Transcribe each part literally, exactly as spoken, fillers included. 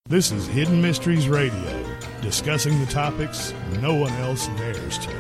This is Hidden Mysteries Radio, discussing the topics no one else dares to.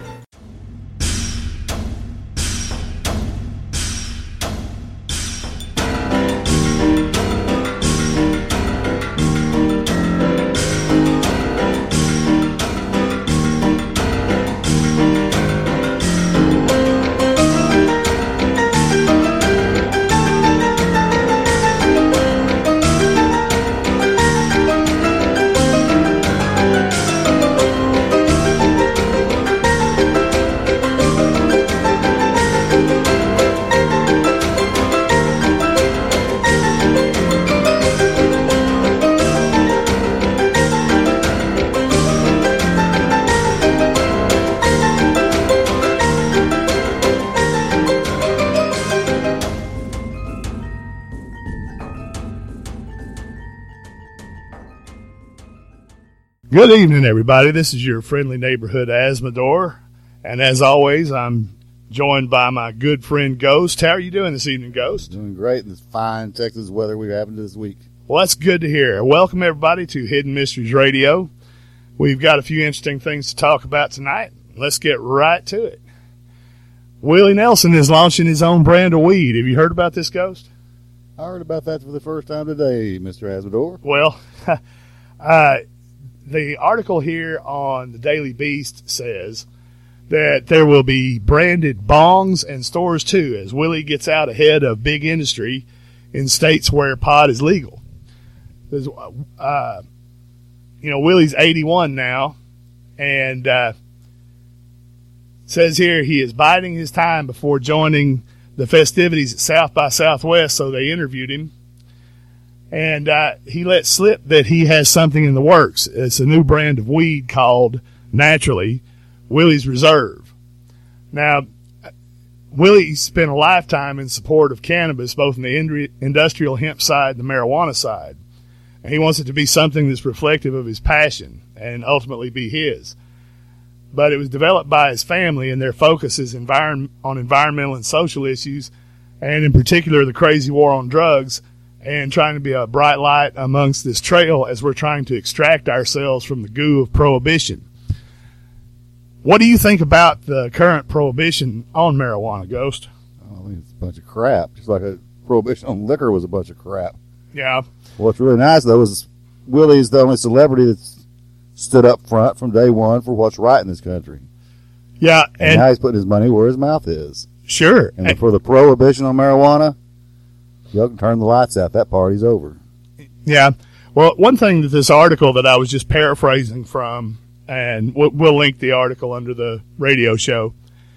Good evening, everybody. This is your friendly neighborhood Asmodor, and as always, I'm joined by my good friend Ghost. How are you doing this evening, Ghost? Doing great in this fine Texas weather we're having this week. Well, that's good to hear. Welcome, everybody, to Hidden Mysteries Radio. We've got a few interesting things to talk about tonight. Let's get right to it. Willie Nelson is launching his own brand of weed. Have you heard about this, Ghost? I heard about that for the first time today, Mister Asmodor. Well, uh... the article here on the Daily Beast says that there will be branded bongs and stores too, as Willie gets out ahead of big industry in states where pot is legal. There's, uh, you know, Willie's eighty-one now, and uh, says here he is biding his time before joining the festivities at South by Southwest, so they interviewed him. And uh, he let slip that he has something in the works. It's a new brand of weed called, naturally, Willie's Reserve. Now, Willie spent a lifetime in support of cannabis, both in the indri- industrial hemp side and the marijuana side. And he wants it to be something that's reflective of his passion and ultimately be his. But it was developed by his family, and their focus is environ- on environmental and social issues, and in particular the crazy war on drugs, and trying to be a bright light amongst this trail as we're trying to extract ourselves from the goo of prohibition. What do you think about the current prohibition on marijuana, Ghost? Oh, I think it's a bunch of crap. Just like a prohibition on liquor was a bunch of crap. Yeah. What's really nice, though, is Willie's the only celebrity that's stood up front from day one for what's right in this country. Yeah. And, and now he's putting his money where his mouth is. Sure. And, and for the prohibition on marijuana, y'all can turn the lights out. That party's over. Yeah. Well, one thing that this article that I was just paraphrasing from, and we'll, we'll link the article under the radio show.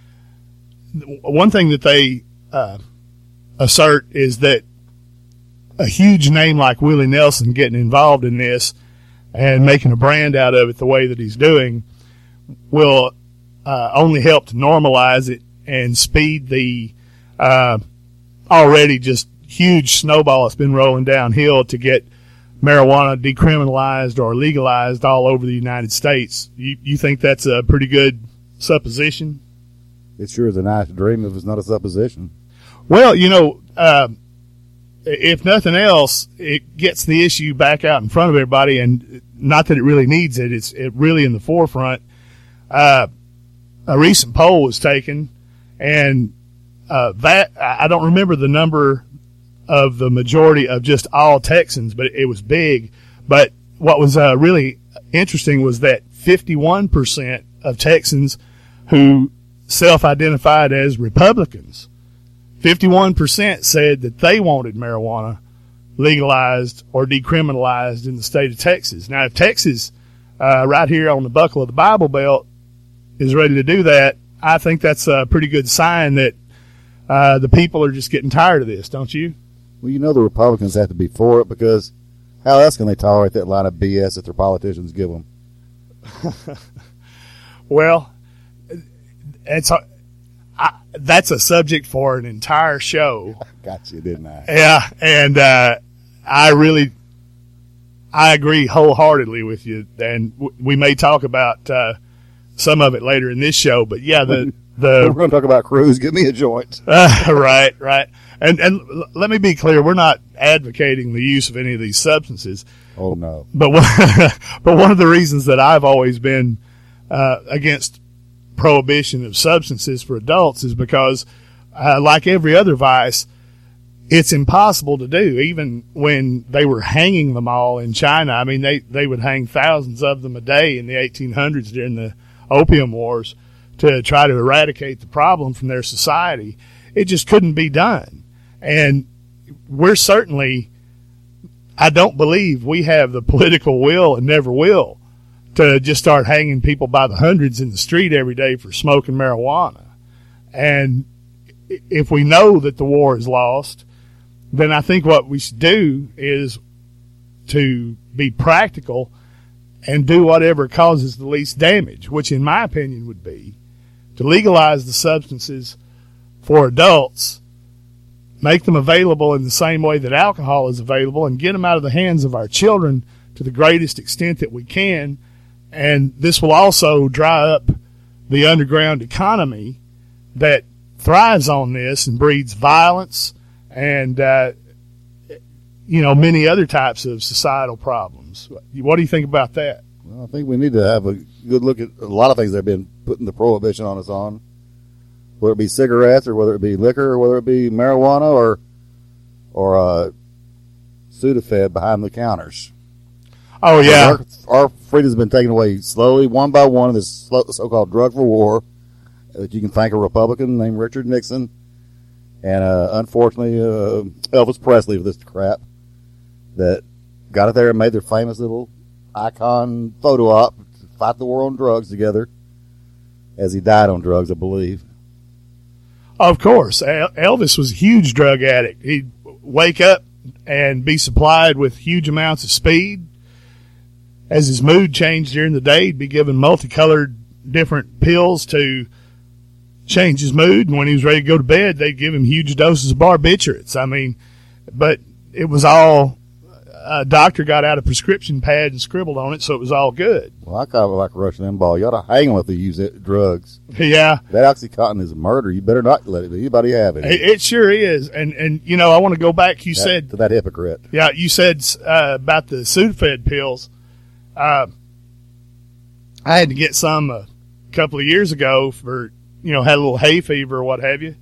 One thing that they uh, assert is that a huge name like Willie Nelson getting involved in this and making a brand out of it the way that he's doing will uh, only help to normalize it and speed the uh, already just huge snowball that's been rolling downhill to get marijuana decriminalized or legalized all over the United States. You you think that's a pretty good supposition? It sure is a nice dream if it's not a supposition. Well, you know, uh, if nothing else, it gets the issue back out in front of everybody, and not that it really needs it. It's it really in the forefront. Uh, a recent poll was taken, and uh, that I don't remember the number of the majority of just all Texans, but it was big. But what was uh, really interesting was that fifty-one percent of Texans who self-identified as Republicans, fifty-one percent said that they wanted marijuana legalized or decriminalized in the state of Texas. Now, if Texas, uh, right here on the buckle of the Bible Belt, is ready to do that, I think that's a pretty good sign that uh, the people are just getting tired of this, don't you? Well, you know the Republicans have to be for it, because how else can they tolerate that line of B S that their politicians give them? Well, it's a, I, that's a subject for an entire show. Got you, didn't I? Yeah, and uh, I really, I agree wholeheartely with you, and w- we may talk about uh, some of it later in this show. But yeah, the the we're going to talk about Cruz. Give me a joint. Uh, right, right. And and l- let me be clear: we're not advocating the use of any of these substances. Oh, no. But one, but one of the reasons that I've always been uh, against prohibition of substances for adults is because, uh, like every other vice, it's impossible to do. Even when they were hanging them all in China, I mean, they, they would hang thousands of them a day in the eighteen hundreds during the Opium Wars to try to eradicate the problem from their society. It just couldn't be done. And we're certainly, I don't believe we have the political will and never will to just start hanging people by the hundreds in the street every day for smoking marijuana. And if we know that the war is lost, then I think what we should do is to be practical and do whatever causes the least damage, which in my opinion would be to legalize the substances for adults, make them available in the same way that alcohol is available, and get them out of the hands of our children to the greatest extent that we can. And this will also dry up the underground economy that thrives on this and breeds violence and, uh, you know, many other types of societal problems. What do you think about that? Well, I think we need to have a good look at a lot of things that have been putting the prohibition on us on, whether it be cigarettes or whether it be liquor or whether it be marijuana or or uh, Sudafed behind the counters. Oh, yeah. Our, our freedom's been taken away slowly, one by one, in this so-called drug for war that you can thank a Republican named Richard Nixon and, uh, unfortunately, uh, Elvis Presley for this crap that got it there and made their famous little icon photo op to fight the war on drugs together as he died on drugs, I believe. Of course. Elvis was a huge drug addict. He'd wake up and be supplied with huge amounts of speed. As his mood changed during the day, he'd be given multicolored different pills to change his mood. And when he was ready to go to bed, they'd give him huge doses of barbiturates. I mean, but it was all, a doctor got out a prescription pad and scribbled on it, so it was all good. Well, I kind of like Rush Limbaugh. You ought to hang them if they use it, drugs. Yeah. That OxyContin is murder. You better not let it, anybody have it. It, it sure is. And, and, you know, I want to go back. You that, said. To that hypocrite. Yeah, you said uh, about the Sudafed pills. Uh, I had to get some a couple of years ago for, you know, had a little hay fever or what have you.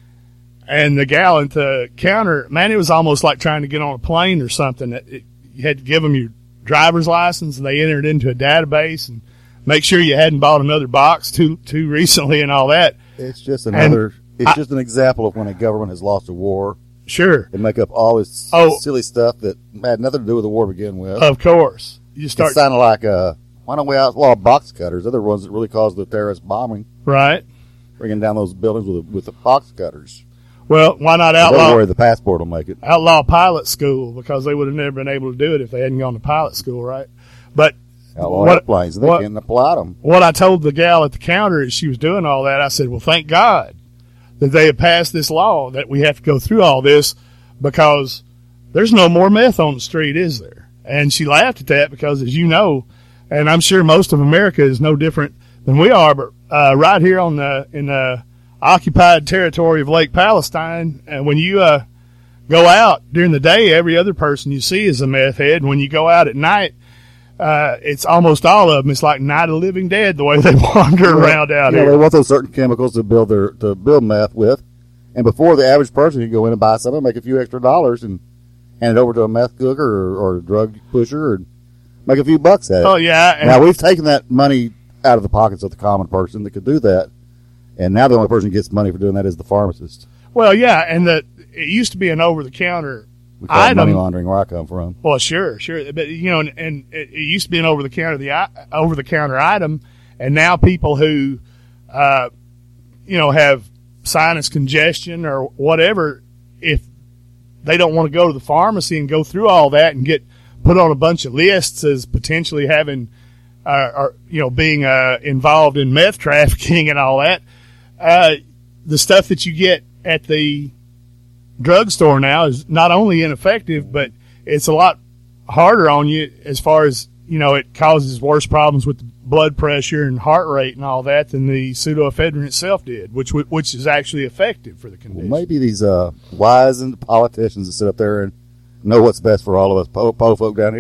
And the gal at the counter, man, it was almost like trying to get on a plane or something. It, it, you had to give them your driver's license, and they entered into a database and make sure you hadn't bought another box too too recently and all that. It's just another. And it's I, just an example of when a government has lost a war. Sure. They make up all this oh, silly stuff that had nothing to do with the war to begin with. Of course. You start. It sounded like, uh, why don't we outlaw box cutters? They're the ones that really caused the terrorist bombing. Right. Bringing down those buildings with with the box cutters. Well, why not outlaw? Don't worry, the passport will make it. Outlaw pilot school, because they would have never been able to do it if they hadn't gone to pilot school, right? But outlaw what, airplanes, and they what, can't apply them. What I told the gal at the counter as she was doing all that, I said, well, thank God that they have passed this law that we have to go through all this, because there's no more meth on the street, is there? And she laughed at that because, as you know, and I'm sure most of America is no different than we are, but uh, right here on the in the occupied territory of Lake Palestine, and when you uh, go out during the day, every other person you see is a meth head. And when you go out at night, uh, it's almost all of them. It's like Night of the Living Dead the way they wander well, around out you know, here. They want those certain chemicals to build their to build meth with, and before the average person can go in and buy something, make a few extra dollars, and hand it over to a meth cooker or, or a drug pusher, and make a few bucks at it. Oh yeah. And now we've taken that money out of the pockets of the common person that could do that. And now the only person who gets money for doing that is the pharmacist. Well, yeah, and the it used to be an over-the-counter we call item. It money laundering where I come from. Well, sure, sure, but you know, and, and it, it used to be an over-the-counter the over-the-counter item, and now people who, uh, you know, have sinus congestion or whatever, if they don't want to go to the pharmacy and go through all that and get put on a bunch of lists as potentially having, uh, or you know, being uh, involved in meth trafficking and all that. Uh, the stuff that you get at the drugstore now is not only ineffective, but it's a lot harder on you as far as, you know, it causes worse problems with blood pressure and heart rate and all that than the pseudoephedrine itself did, which which is actually effective for the condition. Well, maybe these uh, wise and politicians that sit up there and know what's best for all of us po, po folk down here,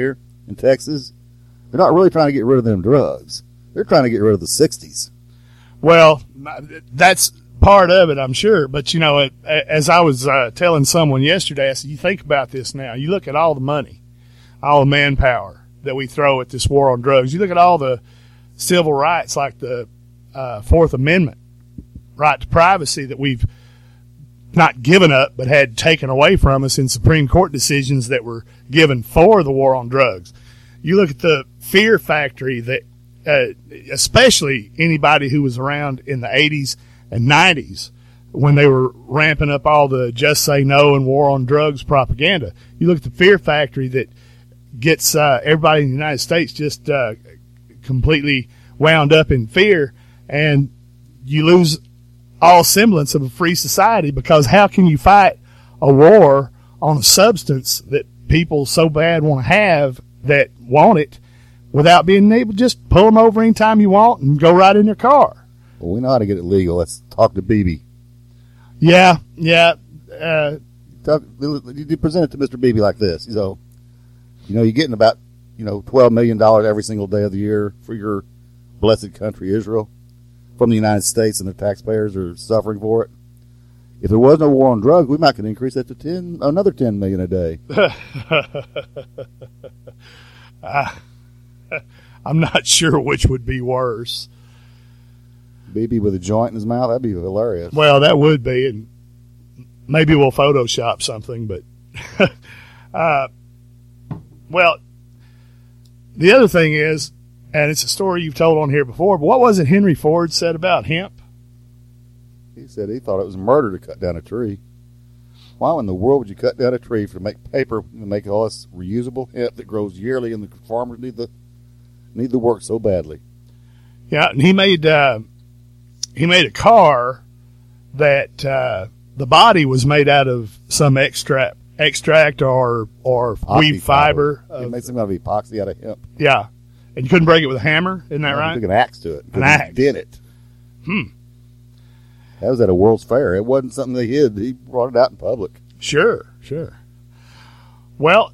in Texas, they're not really trying to get rid of them drugs. They're trying to get rid of the sixties. Well, that's part of it, I'm sure. But, you know, as I was uh, telling someone yesterday, I said, you think about this now. You look at all the money, all the manpower that we throw at this war on drugs. You look at all the civil rights like the uh, Fourth Amendment, right to privacy that we've not given up but had taken away from us in Supreme Court decisions that were given for the war on drugs. You look at the fear factory that uh, especially anybody who was around in the eighties and nineties when they were ramping up all the just say no and war on drugs propaganda. You look at the fear factory that gets uh, everybody in the United States just uh, completely wound up in fear, and you lose all semblance of a free society, because how can you fight a war on a substance that people so bad want to have that want it without being able to just pull them over anytime you want and go right in your car? Well, we know how to get it legal. Let's talk to Beebe. Yeah, yeah. Uh, talk, you present it to Mister Beebe like this. So, you know, you're getting about, you know, twelve million dollars every single day of the year for your blessed country, Israel, from the United States, and the taxpayers are suffering for it. If there was no war on drugs, we might could increase that to ten, another ten million a day. uh, I'm not sure which would be worse. Beebe with a joint in his mouth, that'd be hilarious. Well, that would be, and maybe we'll Photoshop something, but uh, well, the other thing is, and it's a story you've told on here before, but what was it Henry Ford said about hemp? He said he thought it was murder to cut down a tree. Why in the world would you cut down a tree for to make paper and make all this reusable hemp that grows yearly, and the farmers need the need the work so badly? Yeah, and he made uh, he made a car that uh, the body was made out of some extract extract or or Epoxy weave fiber. fiber. Of, it made some out of epoxy out of hemp. Yeah, and you couldn't break it with a hammer, isn't that no, right? Took an axe to it. An axe. Did it. Hmm. That was at a World's Fair. It wasn't something they hid. He brought it out in public. Sure, sure. Well,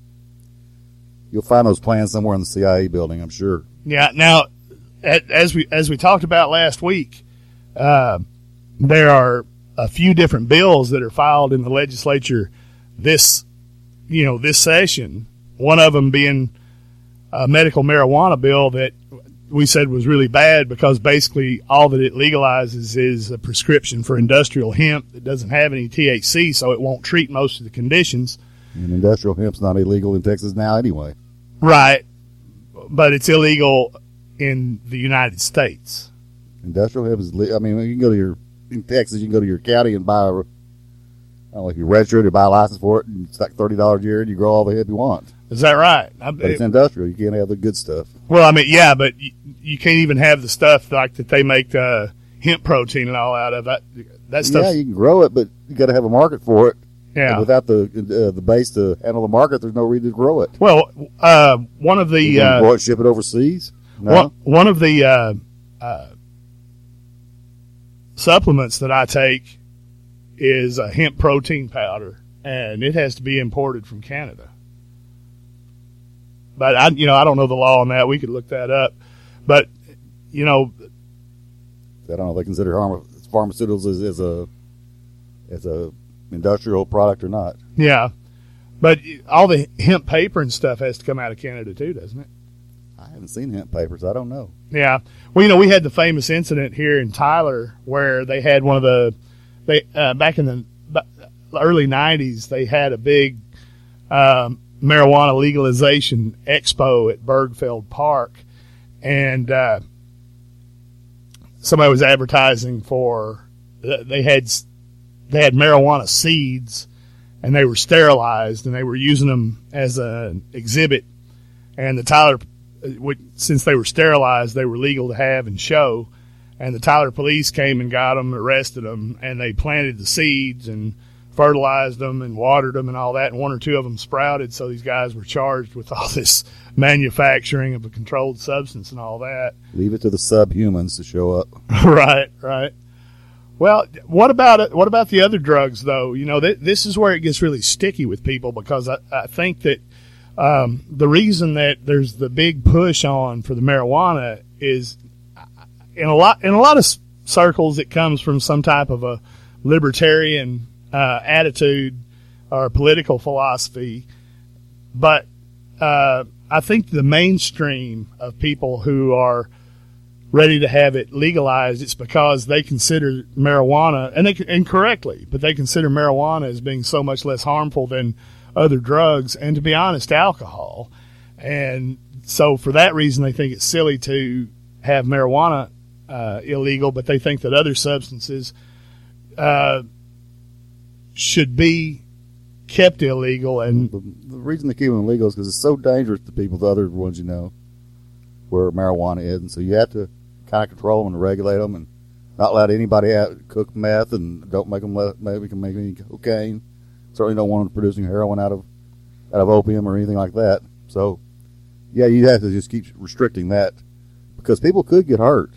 you'll find those plans somewhere in the C I A building, I'm sure. Yeah. Now, as we as we talked about last week, uh, there are a few different bills that are filed in the legislature this, you know, this session. One of them being a medical marijuana bill that we said was really bad, because basically all that it legalizes is a prescription for industrial hemp that doesn't have any T H C, so it won't treat most of the conditions. And industrial hemp's not illegal in Texas now anyway. Right. But it's illegal in the United States. Industrial hemp is, I mean, you can go to your, in Texas, you can go to your county and buy a, I don't know, if you're registered or buy a license for it, and it's like thirty dollars a year, and you grow all the hemp you want. Is that right? I, but it's industrial. You can't have the good stuff. Well, I mean, yeah, but you, you can't even have the stuff like that they make uh, hemp protein and all out of. That that stuff. Yeah, you can grow it, but you got to have a market for it. Yeah. And without the uh, the base to handle the market, there's no reason to grow it. Well, uh, one of the you uh, grow it, ship it overseas. No? One, one of the uh, uh, supplements that I take is a hemp protein powder, and it has to be imported from Canada. But I, you know, I don't know the law on that. We could look that up. But you know, I don't know if they consider pharmaceuticals as, as a as a industrial product or not. Yeah, but all the hemp paper and stuff has to come out of Canada too, doesn't it? I haven't seen hemp papers. I don't know. Yeah. Well, you know, we had the famous incident here in Tyler where they had one of the they uh, back in the early nineties. They had a big um, marijuana legalization expo at Bergfeld Park, and uh, somebody was advertising for they had they had marijuana seeds, and they were sterilized, and they were using them as an exhibit. And the Tyler, since they were sterilized, they were legal to have and show. And the Tyler police came and got them, arrested them, and they planted the seeds and fertilized them and watered them and all that. And one or two of them sprouted, so these guys were charged with all this manufacturing of a controlled substance and all that. Leave it to the subhumans to show up. Right, right. Well, what about it? What about the other drugs, though? You know, th- this is where it gets really sticky with people, because I, I think that Um, the reason that there's the big push on for the marijuana is in a lot in a lot of circles it comes from some type of a libertarian uh, attitude or political philosophy, but uh, I think the mainstream of people who are ready to have it legalized, it's because they consider marijuana, and they and correctly, but they consider marijuana as being so much less harmful than other drugs, and to be honest, alcohol. And so for that reason, they think it's silly to have marijuana uh, illegal, but they think that other substances uh, should be kept illegal. And the, the reason they keep them illegal is because it's so dangerous to people, the other ones you know, where marijuana is. And so you have to kind of control them and regulate them and not let anybody out cook meth, and don't make them let, maybe can make any cocaine. Certainly don't want them producing heroin out of out of opium or anything like that. So, yeah, you have to just keep restricting that because people could get hurt.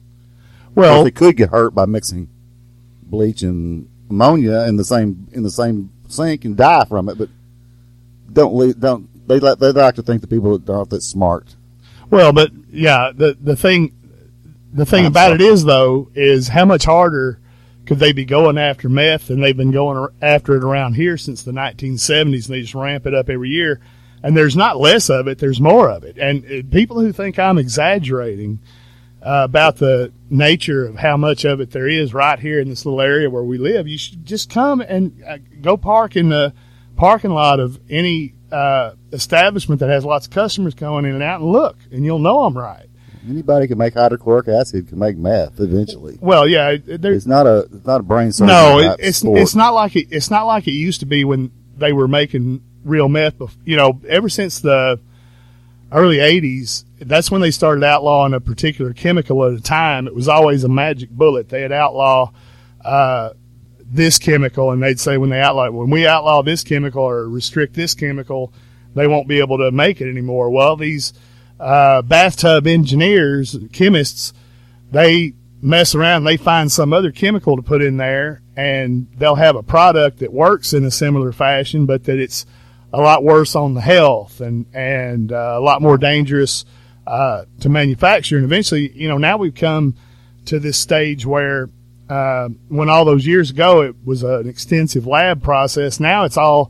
Well, they could get hurt by mixing bleach and ammonia in the same in the same sink and die from it. But don't leave, don't they like they like to think the people aren't that smart. Well, but yeah, the the thing the thing I'm about sorry. it is though is how much harder could they be going after meth? And they've been going after it around here since the nineteen seventies, and they just ramp it up every year. And there's not less of it, there's more of it. And uh, people who think I'm exaggerating uh, about the nature of how much of it there is right here in this little area where we live, you should just come and uh, go park in the parking lot of any uh, establishment that has lots of customers going in and out and look, and you'll know I'm right. Anybody can make hydrochloric acid, can make meth eventually. Well, yeah, there's It's not a it's not a brain surgery. no, type it, it's sport. it's not like it, it's not like it used to be when they were making real meth. Bef- you know, ever since the early eighties, that's when they started outlawing a particular chemical at a time. It was always a magic bullet. They'd outlaw uh, this chemical, and they'd say when they outlaw when we outlaw this chemical or restrict this chemical, they won't be able to make it anymore. Well, these uh, bathtub engineers, chemists, they mess around, they find some other chemical to put in there, and they'll have a product that works in a similar fashion, but that it's a lot worse on the health and, and uh, a lot more dangerous uh, to manufacture. And eventually, you know, now we've come to this stage where uh, when all those years ago it was an extensive lab process, now it's all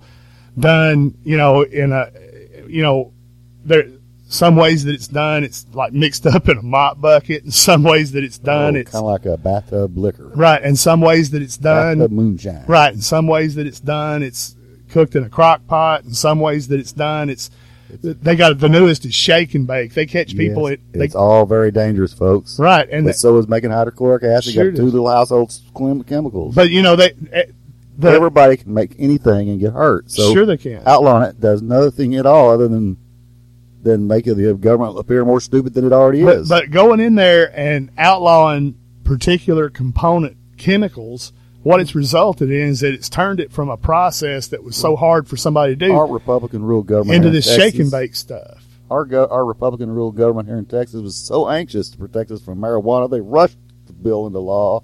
done, you know, in a, you know, there some ways that it's done, it's like mixed up in a mop bucket, and some ways that it's done, oh, it's kind of like a bathtub liquor. right. And some ways that it's done, Bathtub moonshine. right. And some ways that it's done, it's cooked in a crock pot. And some ways that it's done, it's they got the newest is shake and bake. They catch people. Yes, at, they, it's all very dangerous, folks. right. And But they, so is making hydrochloric acid. Sure You got two does. little household chem- chemicals. but you know they, eh, the, Everybody can make anything and get hurt. So sure they can. outlawing it does nothing at all other than than making the government appear more stupid than it already But, is. but going in there and outlawing particular component chemicals, what it's resulted in is that it's turned it from a process that was so hard for somebody to do our Republican rule government into here in this Texas, shake and bake stuff. Our go- our Republican rule government here in Texas was so anxious to protect us from marijuana, they rushed the bill into law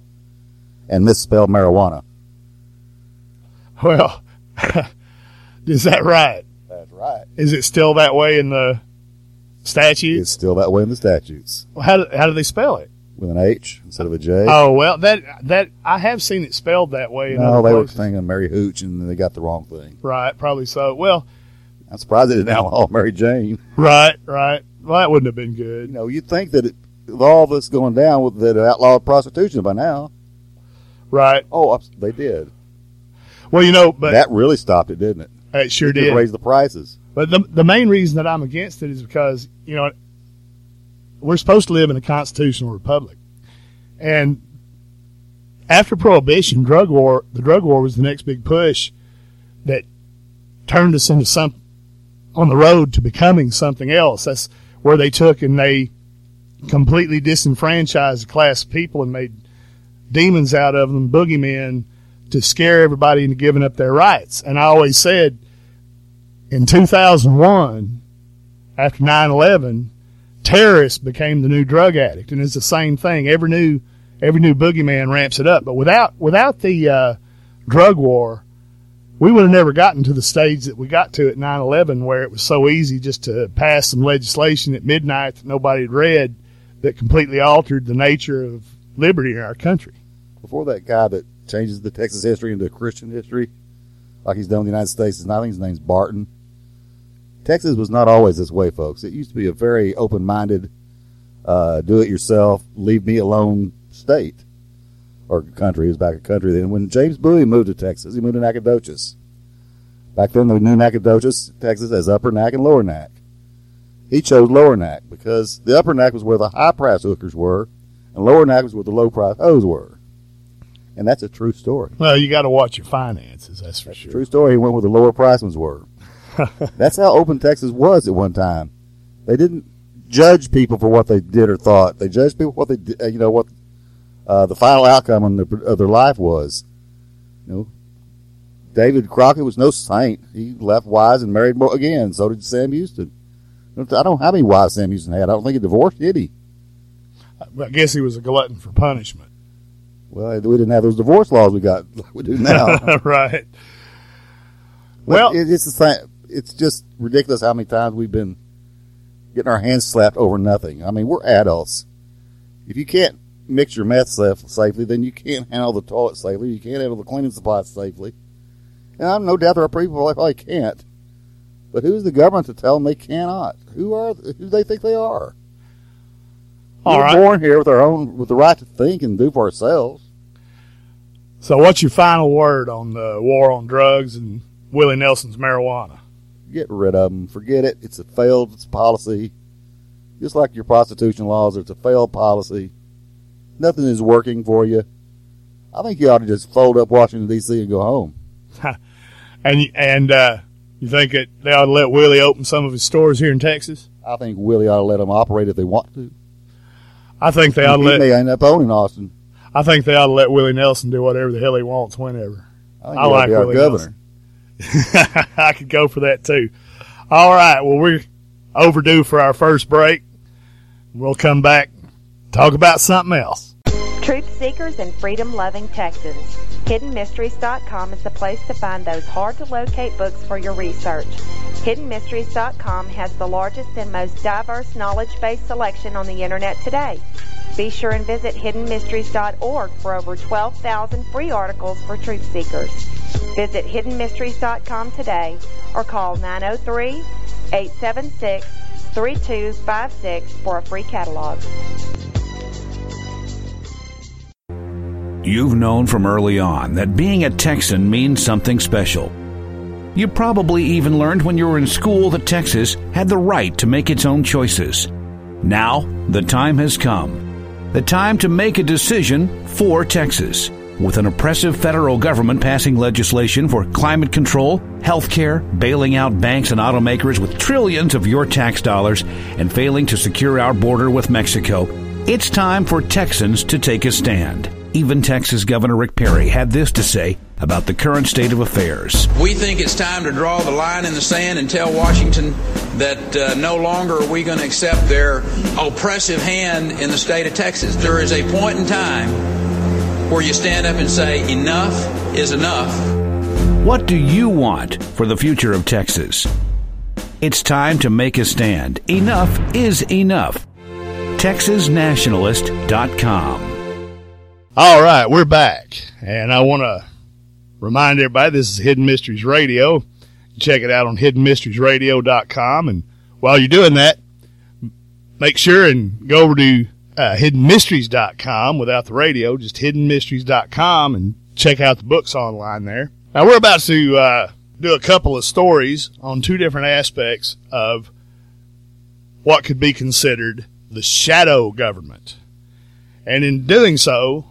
and misspelled marijuana. Well, is that right? That's right. Is it still that way in the statutes? It's still that way in the statutes, How do, how do they spell it? with an H instead of a J. Oh well, that that I have seen it spelled that way. In no, other they were places. thinking Mary Hooch, and they got the wrong thing. Right, probably so. Well, I'm surprised they didn't outlaw Mary Jane. right, right. Well, that wouldn't have been good. You know, you'd think that it, with all this going down, with that outlawed prostitution by now. Right. Oh, they did. Well, you know, but that really stopped it, didn't it? it sure It did. raise the prices. But the the main reason that I'm against it is because, you know, we're supposed to live in a constitutional republic. And after Prohibition, drug war, the drug war was the next big push that turned us into some on the road to becoming something else. That's where they took and they completely disenfranchised a class of people and made demons out of them, boogeymen, to scare everybody into giving up their rights. And I always said, in two thousand one, after nine eleven, terrorist became the new drug addict, and it's the same thing. Every new, every new boogeyman ramps it up. But without without the uh, drug war, we would have never gotten to the stage that we got to at nine eleven, where it was so easy just to pass some legislation at midnight that nobody had read that completely altered the nature of liberty in our country. Before that guy that changes the Texas history into Christian history, like he's done in the United States, I think his name's Barton. Texas was not always this way, folks. It used to be a very open-minded, uh, do-it-yourself, leave-me-alone state. Or country. He was back a country then. When James Bowie moved to Texas, he moved to Nacogdoches. Back then, they knew Nacogdoches, Texas, as Upper Nac and Lower Nac. He chose Lower Nac because the Upper Nac was where the high-price hookers were, and Lower Nac was where the low-price hoes were. And that's a true story. Well, you got to watch your finances, that's for that's sure. A true story. He went where the lower price ones were. That's how open Texas was at one time. They didn't judge people for what they did or thought. They judged people for what they did, you know, what Uh, the final outcome of their, of their life was. You know, David Crockett was no saint. He left wives and married more again. So did Sam Houston. I don't know how many wives Sam Houston had. I don't think he divorced, did he? I guess he was a glutton for punishment. Well, we didn't have those divorce laws we got like we do now. Right. But Well, it, it's the same. It's just ridiculous how many times we've been getting our hands slapped over nothing. I mean, we're adults. If you can't mix your meth safely, then you can't handle the toilet safely. You can't handle the cleaning supplies safely. And I'm no doubt there are people that probably can't. But who's the government to tell them they cannot? Who are? Who do they think they are? All We're right. born here with our own, with the right to think and do for ourselves. So what's your final word on the war on drugs and Willie Nelson's marijuana? Get rid of them. Forget it. It's a failed policy. Just like your prostitution laws, it's a failed policy. Nothing is working for you. I think you ought to just fold up Washington, D C and go home. and and uh, you think that they ought to let Willie open some of his stores here in Texas? I think Willie ought to let them operate if they want to. I think they ought to he let. may end up owning Austin. I think they ought to let Willie Nelson do whatever the hell he wants whenever. I, think I he ought like to be our Willie governor. Nelson. I could go for that too. All right. Well, we're overdue for our first break. We'll come back, talk about something else. Truth seekers and freedom-loving Texans, hidden mysteries dot com is the place to find those hard-to-locate books for your research. hidden mysteries dot com has the largest and most diverse knowledge-based selection on the Internet today. Be sure and visit hidden mysteries dot org for over twelve thousand free articles for truth seekers. Visit hidden mysteries dot com today or call nine oh three, eight seven six, three two five six for a free catalog. You've known from early on that being a Texan means something special. You probably even learned when you were in school that Texas had the right to make its own choices. Now, the time has come. The time to make a decision for Texas. With an oppressive federal government passing legislation for climate control, health care, bailing out banks and automakers with trillions of your tax dollars, and failing to secure our border with Mexico, it's time for Texans to take a stand. Even Texas Governor Rick Perry had this to say about the current state of affairs. We think it's time to draw the line in the sand and tell Washington that uh, no longer are we going to accept their oppressive hand in the state of Texas. There is a point in time where you stand up and say, enough is enough. What do you want for the future of Texas? It's time to make a stand. Enough is enough. Texas Nationalist dot com. All right, we're back, and I want to remind everybody this is Hidden Mysteries Radio. Check it out on hidden mysteries radio dot com, and while you're doing that, make sure and go over to uh, hidden mysteries dot com without the radio, just hidden mysteries dot com, and check out the books online there. Now, we're about to uh, do a couple of stories on two different aspects of what could be considered the shadow government. And in doing so,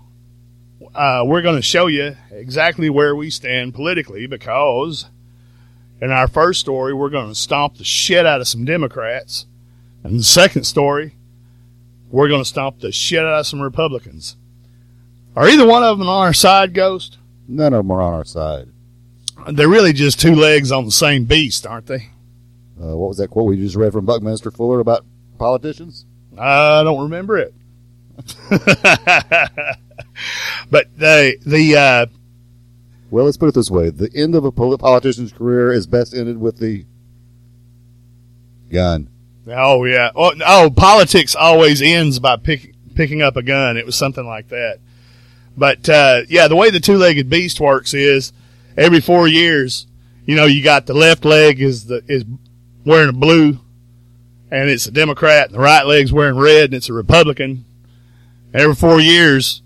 Uh, we're going to show you exactly where we stand politically, because in our first story, we're going to stomp the shit out of some Democrats. And the second story, we're going to stomp the shit out of some Republicans. Are either one of them on our side, Ghost? None of them are on our side. They're really just two legs on the same beast, aren't they? Uh, what was that quote we just read from Buckminster Fuller about politicians? I don't remember it. But the the uh, Well, let's put it this way. The end of a politician's career is best ended with the gun. Oh, yeah. Oh, oh politics always ends by pick, picking up a gun. It was something like that. But, uh, yeah, the way the two-legged beast works is every four years, you know, you got the left leg is the is wearing a blue, and it's a Democrat, and the right leg's wearing red, and it's a Republican. Every four years,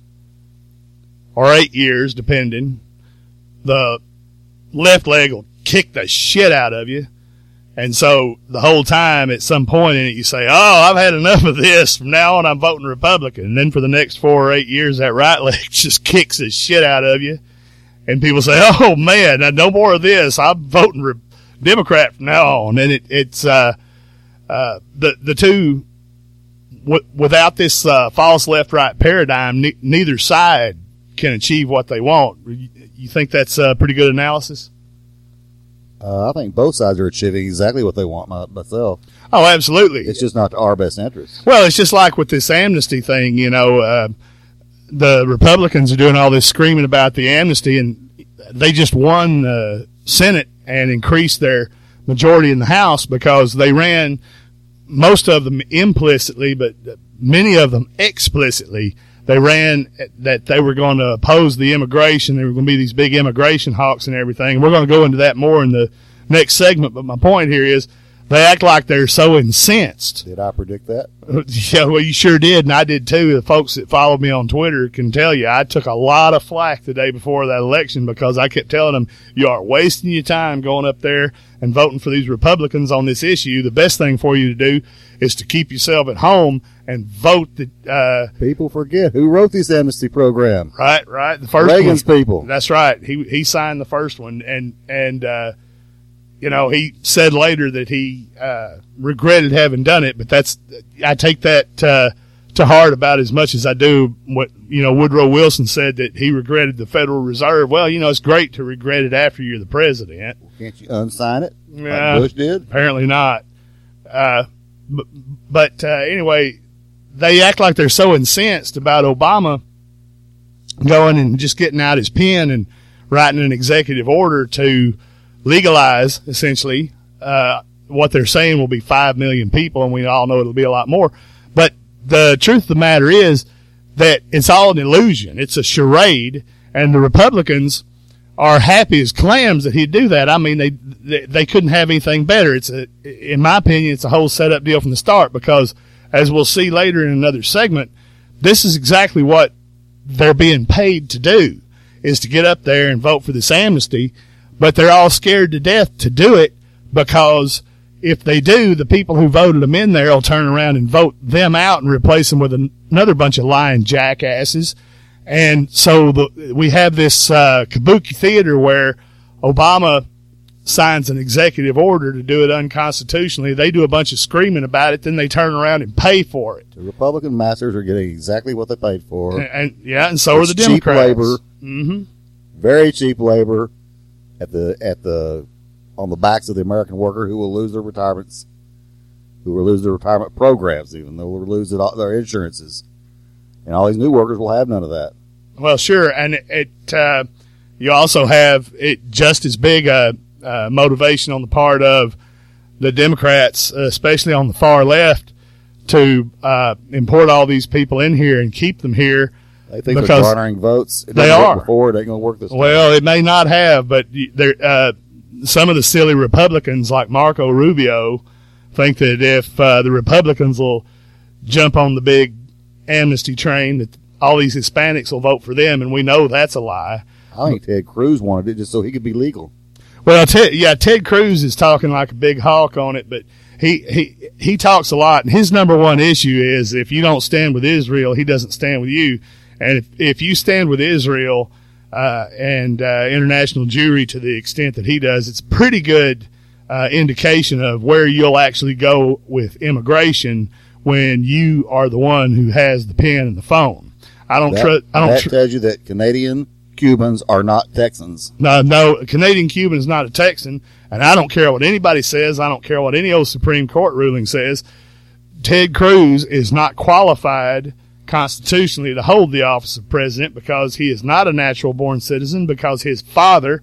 or eight years, depending, the left leg will kick the shit out of you. And so the whole time at some point in it, you say, oh, I've had enough of this. From now on, I'm voting Republican. And then for the next four or eight years, that right leg just kicks the shit out of you. And people say, oh, man, no more of this. I'm voting Re- Democrat from now on. And it, it's uh, uh, the, the two, w- without this uh, false left-right paradigm, ne- neither side can achieve what they want. You, you think that's a pretty good analysis? Uh, I think both sides are achieving exactly what they want my, myself. Oh, absolutely. It's just not to our best interest. Well, it's just like with this amnesty thing, you know, uh, the Republicans are doing all this screaming about the amnesty, and they just won the Senate and increased their majority in the House because they ran, most of them implicitly, but many of them explicitly, they ran that they were going to oppose the immigration. There were going to be these big immigration hawks and everything. We're going to go into that more in the next segment. But my point here is they act like they're so incensed. Did I predict that? Yeah, well, you sure did, and I did too. The folks that followed me on Twitter can tell you I took a lot of flack the day before that election because I kept telling them, you are wasting your time going up there and voting for these Republicans on this issue. The best thing for you to do is to keep yourself at home and vote. The, uh, people forget who wrote this amnesty program. Right, right. The first Reagan's one, people. That's right. He he signed the first one, and and uh, you know, he said later that he uh, regretted having done it. But that's I take that uh, to heart about as much as I do what you know. Woodrow Wilson said that he regretted the Federal Reserve. Well, you know, it's great to regret it after you're the president. Can't you unsign it? Yeah, like Bush did. Apparently not. Uh, but but uh, anyway. They act like they're so incensed about Obama going and just getting out his pen and writing an executive order to legalize, essentially, uh, what they're saying will be five million people, and we all know it'll be a lot more. But the truth of the matter is that it's all an illusion. It's a charade, and the Republicans are happy as clams that he'd do that. I mean, they, they, they couldn't have anything better. It's a, in my opinion, it's a whole setup deal from the start because as we'll see later in another segment, this is exactly what they're being paid to do, is to get up there and vote for this amnesty. But they're all scared to death to do it because if they do, the people who voted them in there will turn around and vote them out and replace them with an, another bunch of lying jackasses. And so the, we have this uh, kabuki theater where Obama signs an executive order to do it unconstitutionally. They do a bunch of screaming about it, then they turn around and pay for it. The Republican masters are getting exactly what they paid for. And, and yeah, and so it's are the Democrats. Cheap labor, mm-hmm. very cheap labor at the at the on the backs of the American worker who will lose their retirements, who will lose their retirement programs, even though will lose it all, their insurances, and all these new workers will have none of that. Well, sure, and it, it uh, you also have it just as big a Uh, motivation on the part of the Democrats, uh, especially on the far left, to uh, import all these people in here and keep them here. They think they're garnering votes. It they are. Before it ain't going to work this way. Well, it may not have, but uh, some of the silly Republicans like Marco Rubio think that if uh, the Republicans will jump on the big amnesty train, that all these Hispanics will vote for them, and we know that's a lie. I think Ted Cruz wanted it just so he could be legal. Well, Ted, yeah, Ted Cruz is talking like a big hawk on it, but he, he, he talks a lot, and his number one issue is if you don't stand with Israel, he doesn't stand with you. And if, if you stand with Israel, uh, and, uh, international Jewry to the extent that he does, it's a pretty good, uh, indication of where you'll actually go with immigration when you are the one who has the pen and the phone. I don't trust, I don't That tr- tells you that Canadian Cubans are not Texans. No, no, a Canadian Cuban is not a Texan, and I don't care what anybody says. I don't care what any old Supreme Court ruling says. Ted Cruz is not qualified constitutionally to hold the office of president because he is not a natural-born citizen, because his father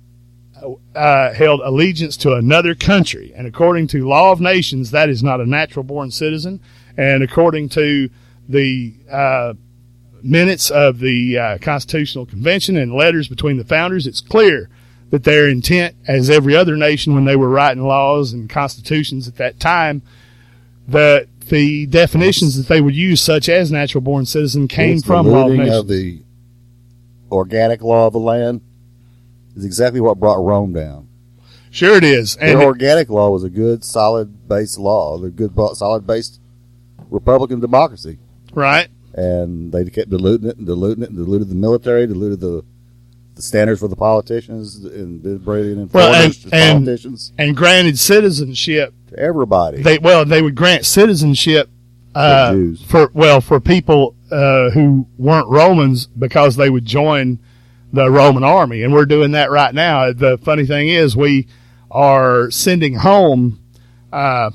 uh, held allegiance to another country. And according to law of nations, that is not a natural-born citizen. And according to the uh, minutes of the uh, Constitutional Convention and letters between the founders, it's clear that their intent, as every other nation when they were writing laws and constitutions at that time, that the definitions that they would use, such as natural-born citizen, came it's from the law of looting nations. of the organic law of the land is exactly what brought Rome down. Sure it is. Their And organic law was a good, solid-based law, a good, solid-based Republican democracy. right. And they kept diluting it and diluting it and diluted the military, diluted the the standards for the politicians, and did bring in Well, and, foreigners to and, politicians. and granted citizenship. To everybody. They well, they would grant citizenship uh, For Jews. for well for people uh, who weren't Romans because they would join the Roman army, and we're doing that right now. The funny thing is, we are sending home uh,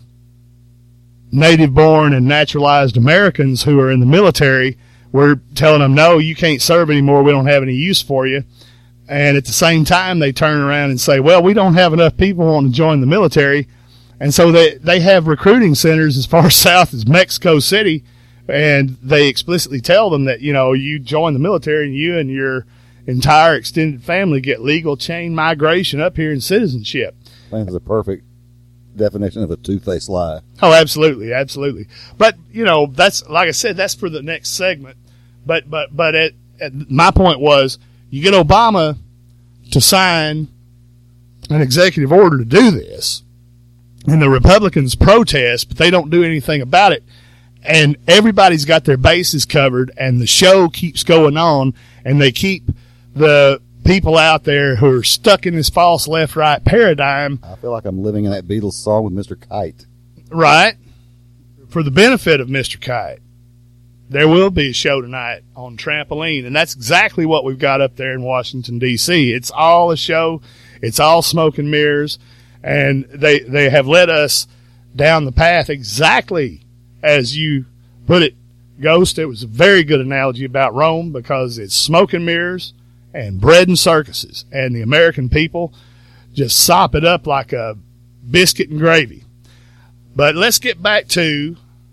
native-born and naturalized Americans who are in the military. We're telling them, no, you can't serve anymore. We don't have any use for you. And at the same time, they turn around and say, well, we don't have enough people wanting to join the military. And so they, they have recruiting centers as far south as Mexico City, and they explicitly tell them that, you know, you join the military and you and your entire extended family get legal chain migration up here in citizenship. I think it's a perfect definition of a two-faced lie. Oh, absolutely, absolutely. But, you know, that's, like I said, that's for the next segment. But, but, but at, at my point was, you get Obama to sign an executive order to do this, and the Republicans protest, but they don't do anything about it. And everybody's got their bases covered, and the show keeps going on, and they keep the people out there who are stuck in this false left-right paradigm. I feel like I'm living in that Beatles song with Mister Kite. Right. For the benefit of Mister Kite, there will be a show tonight on Trampoline, and that's exactly what we've got up there in Washington, D C. It's all a show. It's all smoke and mirrors, and they, they have led us down the path exactly as you put it, Ghost. It was a very good analogy about Rome because it's smoke and mirrors and bread and circuses, and the American people just sop it up like a biscuit and gravy. But let's get back to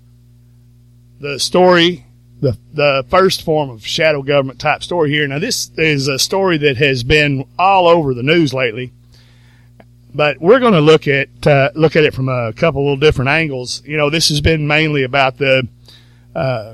the story, the the first form of shadow government type story here. Now, this is a story that has been all over the news lately, but we're going to look at uh, look at it from a couple little different angles. You know, this has been mainly about the uh,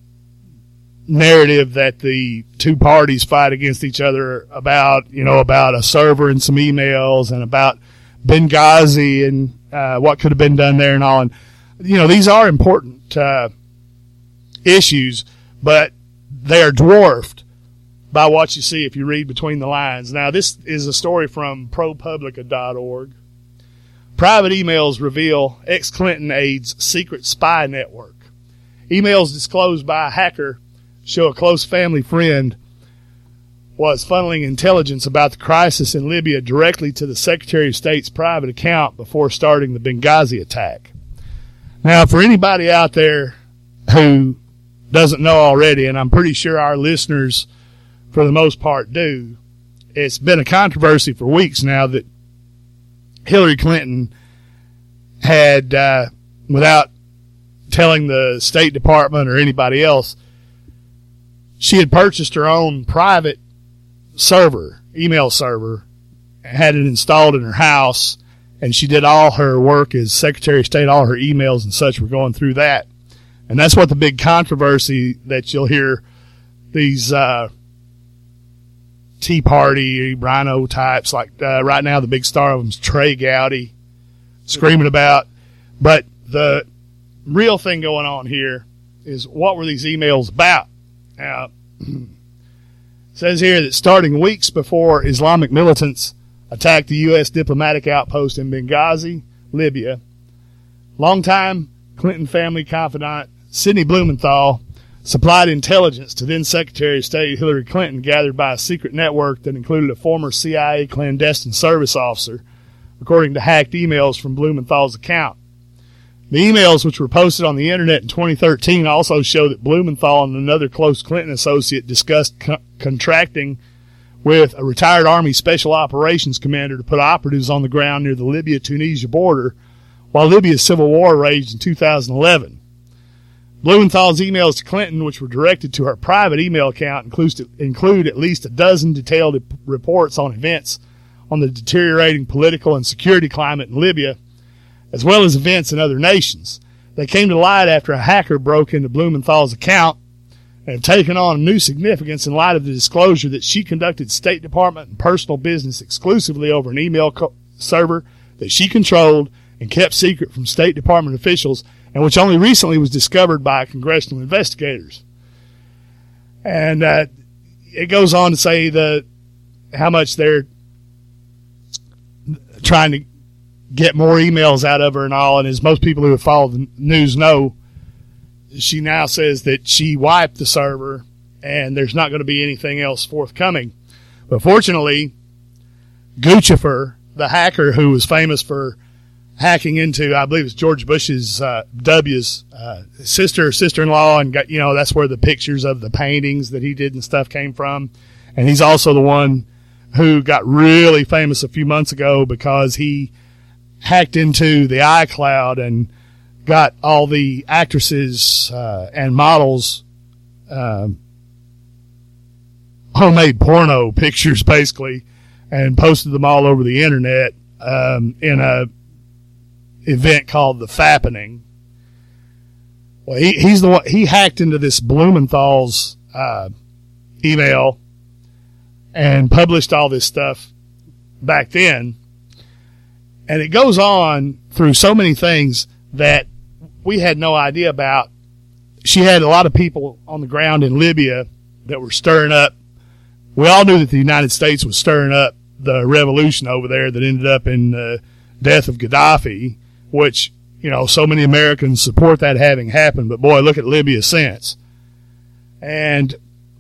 narrative that the two parties fight against each other about, you know, about a server and some emails and about Benghazi and uh, what could have been done there and all. And, you know, these are important uh, issues, but they are dwarfed by what you see if you read between the lines. Now, this is a story from ProPublica dot org. Private emails reveal ex-Clinton aide's secret spy network. Emails disclosed by a hacker show a close family friend was funneling intelligence about the crisis in Libya directly to the Secretary of State's private account before starting the Benghazi attack. Now, for anybody out there who doesn't know already, and I'm pretty sure our listeners for the most part do, it's been a controversy for weeks now that Hillary Clinton had, uh, without telling the State Department or anybody else, she had purchased her own private server, email server, and had it installed in her house, and she did all her work as Secretary of State, all her emails and such were going through that. And that's what the big controversy that you'll hear these uh, Tea Party, Rhino types, like uh, right now the big star of them is Trey Gowdy, screaming about. But the real thing going on here is, what were these emails about? Now, it says here that starting weeks before Islamic militants attacked the U S diplomatic outpost in Benghazi, Libya, longtime Clinton family confidant Sidney Blumenthal supplied intelligence to then Secretary of State Hillary Clinton gathered by a secret network that included a former C I A clandestine service officer, according to hacked emails from Blumenthal's account. The emails, which were posted on the internet in twenty thirteen, also show that Blumenthal and another close Clinton associate discussed co- contracting with a retired Army Special Operations commander to put operatives on the ground near the Libya-Tunisia border while Libya's civil war raged in two thousand eleven. Blumenthal's emails to Clinton, which were directed to her private email account, include, include at least a dozen detailed reports on events on the deteriorating political and security climate in Libya, as well as events in other nations. They came to light after a hacker broke into Blumenthal's account and have taken on new significance in light of the disclosure that she conducted State Department and personal business exclusively over an email co- server that she controlled and kept secret from State Department officials, and which only recently was discovered by congressional investigators. And uh, it goes on to say the how much they're trying to get more emails out of her and all. And as most people who have followed the news know, she now says that she wiped the server and there's not going to be anything else forthcoming. But fortunately, Guccifer, the hacker who was famous for hacking into, I believe it's George Bush's uh, W's uh, sister, sister-in-law, and got, you know, that's where the pictures of the paintings that he did and stuff came from. And he's also the one who got really famous a few months ago because he hacked into the iCloud and got all the actresses uh, and models uh, homemade porno pictures, basically, and posted them all over the internet um, in a event called the Fappening. Well, he, he's the one, he hacked into this Blumenthal's uh, email and published all this stuff back then. And it goes on through so many things that we had no idea about. She had a lot of people on the ground in Libya that were stirring up. We all knew that the United States was stirring up the revolution over there that ended up in the death of Gaddafi, which, you know, so many Americans support that having happened. But, boy, look at Libya since. And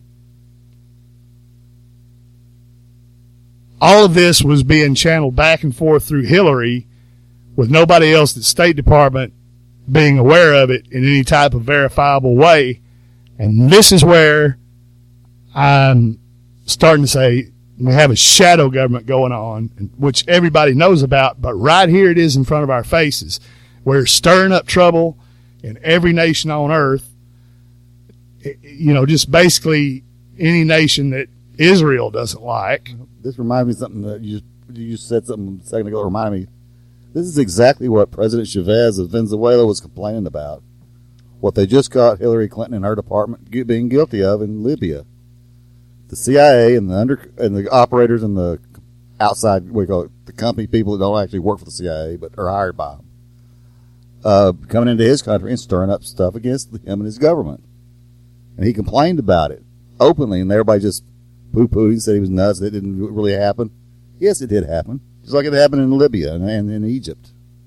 all of this was being channeled back and forth through Hillary with nobody else at the State Department being aware of it in any type of verifiable way. And this is where I'm starting to say we have a shadow government going on, which everybody knows about, but right here it is in front of our faces. We're stirring up trouble in every nation on earth. You know, just basically any nation that Israel doesn't like. This reminds me of something that you you said something a second ago. It reminded me. This is exactly what President Chavez of Venezuela was complaining about. What they just caught Hillary Clinton and her department being guilty of in Libya. The C I A and the under and the operators and the outside, we call it the company people that don't actually work for the C I A but are hired by them, uh, coming into his country and stirring up stuff against him and his government. And he complained about it openly, and everybody just poo-pooed and said he was nuts. It didn't really happen. Yes, it did happen. Just like it happened in Libya and, and in Egypt.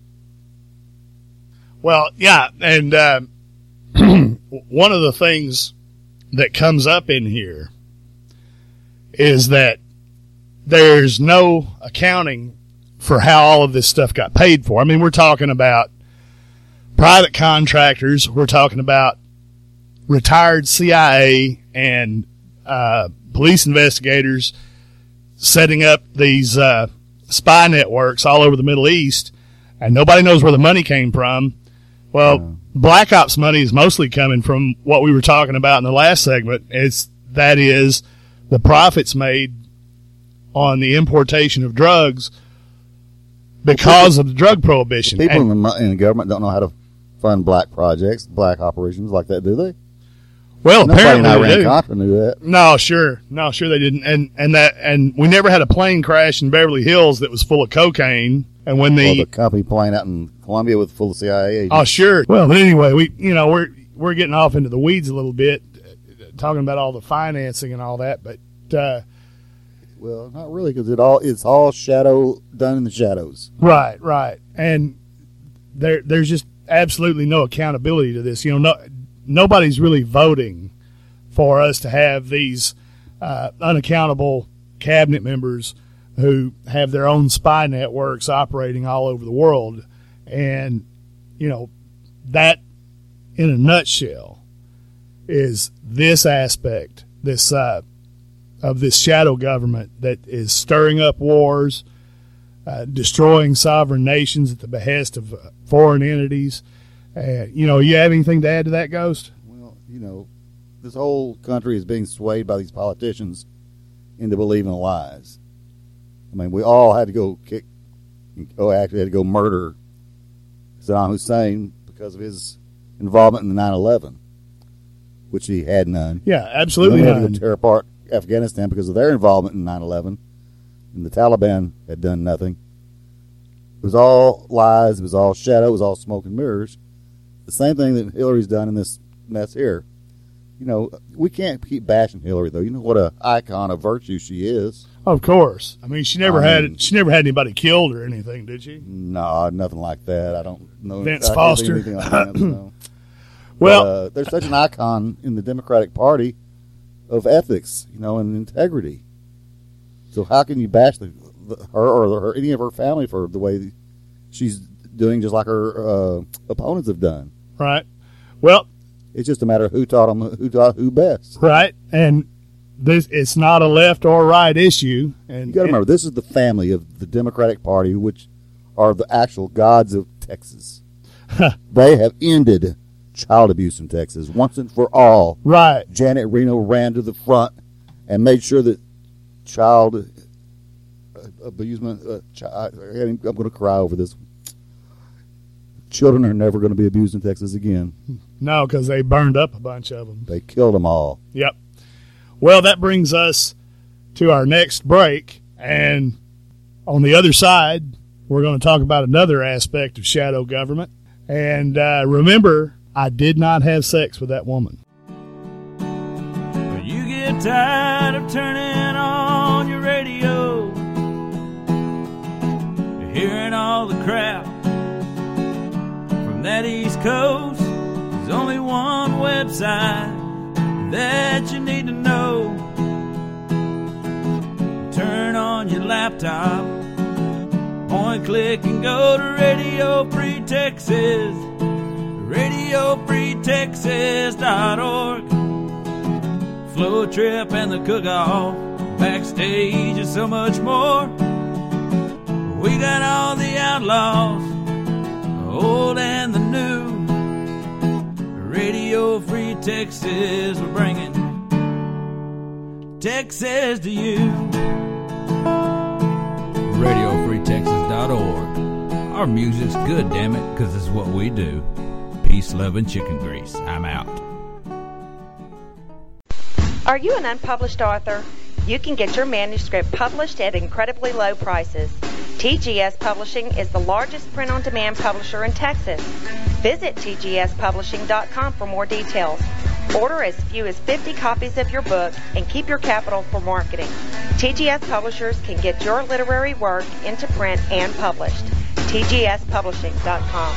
Well, yeah, and uh, one of the things that comes up in here is that there's no accounting for how all of this stuff got paid for. I mean, we're talking about private contractors. We're talking about retired C I A and uh, police investigators setting up these uh, spy networks all over the Middle East, and nobody knows where the money came from. Well, yeah. Black Ops money is mostly coming from what we were talking about in the last segment. It's, that is, the profits made on the importation of drugs because of the drug prohibition. People and, in, the, in the government don't know how to fund black projects, black operations like that, do they? Well, Nobody apparently in they Iran do. Contra knew that. No, sure, no, sure they didn't. And and that and we never had a plane crash in Beverly Hills that was full of cocaine. And when the, well, the company plane out in Colombia with full of C I A agents. Oh, sure. Well, but anyway, we you know we're we're getting off into the weeds a little bit, talking about all the financing and all that. But uh, well, not really, because it all it's all shadow done in the shadows. Right, right, and there there's just absolutely no accountability to this. You know, no. Nobody's really voting for us to have these uh, unaccountable cabinet members who have their own spy networks operating all over the world. And, you know, that, in a nutshell, is this aspect, this uh, of this shadow government that is stirring up wars, uh, destroying sovereign nations at the behest of uh, foreign entities. Uh, you know, you have anything to add to that, Ghost? Well, you know, this whole country is being swayed by these politicians into believing lies. I mean, we all had to go kick, oh, actually had to go murder Saddam Hussein because of his involvement in the nine eleven, which he had none. Yeah, absolutely none. none. Had to tear apart Afghanistan because of their involvement in nine eleven, and the Taliban had done nothing. It was all lies. It was all shadow. It was all smoke and mirrors. The same thing that Hillary's done in this mess here. You know, we can't keep bashing Hillary, though. You know what a icon of virtue she is. Of course. I mean, she never I had mean, she never had anybody killed or anything, did she? No, nothing like that. I don't know. Vince I can't Foster. think of anything like that, no. Well, but, uh, there's such an icon in the Democratic Party of ethics, you know, and integrity. So how can you bash the, the, her or her, any of her family for the way she's doing, just like her uh, opponents have done? Right. Well, it's just a matter of who taught them who taught who best. Right, and this it's not a left or right issue. And you got to remember, this is the family of the Democratic Party, which are the actual gods of Texas. They have ended child abuse in Texas once and for all. Right. Janet Reno ran to the front and made sure that child abusement. Uh, child, I'm going to cry over this. Children are never going to be abused in Texas again. No, because they burned up a bunch of them. They killed them all. Yep. Well, that brings us to our next break. And on the other side, we're going to talk about another aspect of shadow government. And uh, remember, I did not have sex with that woman. When you get tired of turning on your radio, hearing all the crap that East Coast, there's only one website that you need to know. Turn on your laptop, point, click, and go to Radio Free Texas, radio free texas dot org. Flow Trip and the Cook-Off, backstage, and so much more. We got all the outlaws, old and the new. Radio Free Texas, we're bringing Texas to you. radio free texas dot org. Our music's good, damn it, because it's what we do. Peace, love, and chicken grease. I'm out. Are you an unpublished author? You can get your manuscript published at incredibly low prices. T G S Publishing is the largest print-on-demand publisher in Texas. Visit T G S publishing dot com for more details. Order as few as fifty copies of your book and keep your capital for marketing. T G S Publishers can get your literary work into print and published. T G S publishing dot com.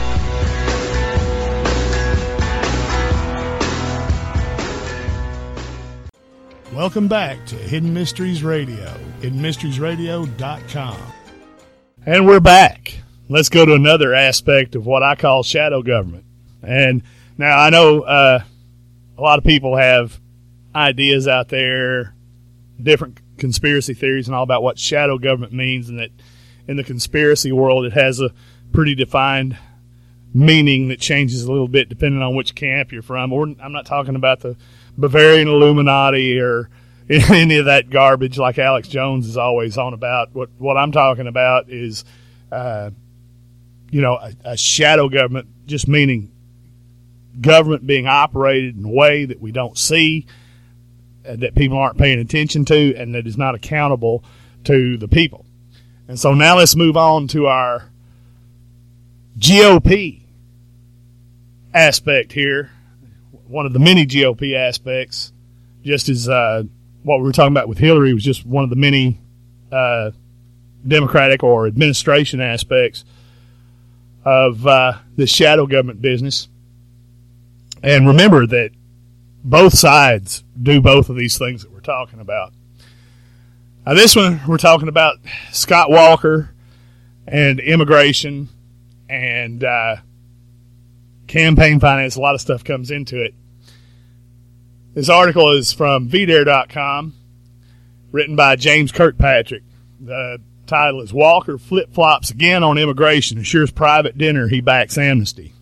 Welcome back to Hidden Mysteries Radio, hidden mysteries radio dot com. And we're back. Let's go to another aspect of what I call shadow government. And now I know uh, a lot of people have ideas out there, different conspiracy theories and all about what shadow government means, and that in the conspiracy world it has a pretty defined meaning that changes a little bit depending on which camp you're from. Or I'm not talking about the Bavarian Illuminati or any of that garbage like Alex Jones is always on about. What what I'm talking about is, uh, you know, a, a shadow government, just meaning government being operated in a way that we don't see, uh, that people aren't paying attention to, and that is not accountable to the people. And so now let's move on to our G O P aspect here. One of the many G O P aspects, just as uh, what we were talking about with Hillary was just one of the many uh, Democratic or administration aspects of uh, the shadow government business. And remember that both sides do both of these things that we're talking about. Now, this one, we're talking about Scott Walker and immigration and uh, campaign finance, a lot of stuff comes into it. This article is from V Dare dot com, written by James Kirkpatrick. The title is Walker Flip-Flops Again on Immigration, Assures Private Dinner He Backs Amnesty.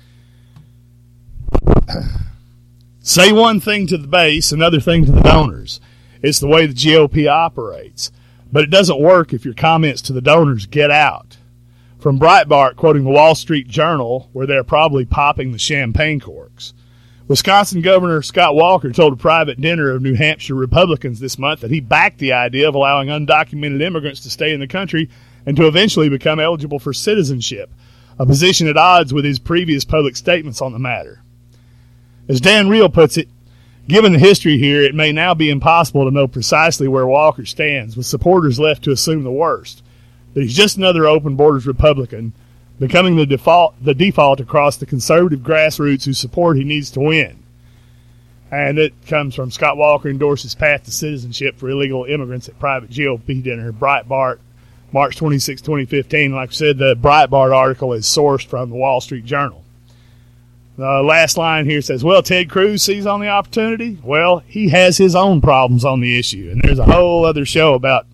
Say one thing to the base, another thing to the donors. It's the way the G O P operates. But it doesn't work if your comments to the donors get out. From Breitbart, quoting the Wall Street Journal, where they're probably popping the champagne corks. Wisconsin Governor Scott Walker told a private dinner of New Hampshire Republicans this month that he backed the idea of allowing undocumented immigrants to stay in the country and to eventually become eligible for citizenship, a position at odds with his previous public statements on the matter. As Dan Reel puts it, given the history here, it may now be impossible to know precisely where Walker stands, with supporters left to assume the worst, that he's just another open borders Republican, becoming the default the default across the conservative grassroots whose support he needs to win. And it comes from Scott Walker endorses path to citizenship for illegal immigrants at private G O P dinner, Breitbart, March twenty-sixth, twenty fifteen. Like I said, the Breitbart article is sourced from the Wall Street Journal. The last line here says, well, Ted Cruz sees on the opportunity. Well, he has his own problems on the issue, and there's a whole other show about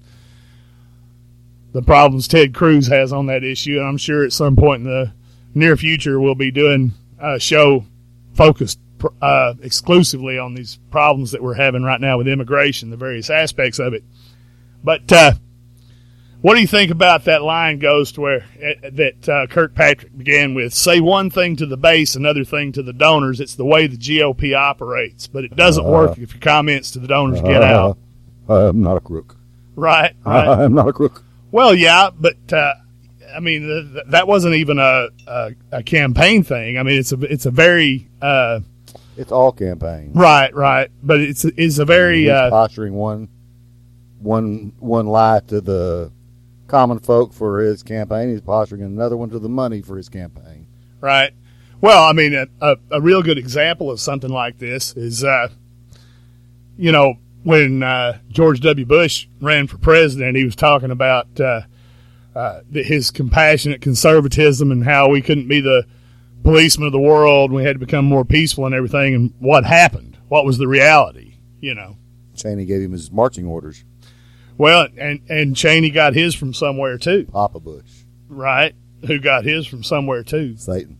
the problems Ted Cruz has on that issue, and I'm sure at some point in the near future we'll be doing a show focused uh, exclusively on these problems that we're having right now with immigration, the various aspects of it. But uh, what do you think about that line goes to where uh, that uh, Kirkpatrick began with, say one thing to the base, another thing to the donors. It's the way the G O P operates, but it doesn't uh, work if your comments to the donors uh, get out. I'm not a crook. Right, right. I'm not a crook. Well, yeah, but uh, I mean th- that wasn't even a, a a campaign thing. I mean, it's a it's a very uh, it's all campaign. Right, right. But it's it's a very He's uh, posturing one one one lie to the common folk for his campaign. He's posturing another one to the money for his campaign. Right. Well, I mean, a, a, a real good example of something like this is, uh, you know. When uh, George W. Bush ran for president, he was talking about uh, uh, his compassionate conservatism and how we couldn't be the policemen of the world. We had to become more peaceful and everything. And what happened? What was the reality? You know, Cheney gave him his marching orders. Well, and, and Cheney got his from somewhere too. Papa Bush. Right. Who got his from somewhere too. Satan.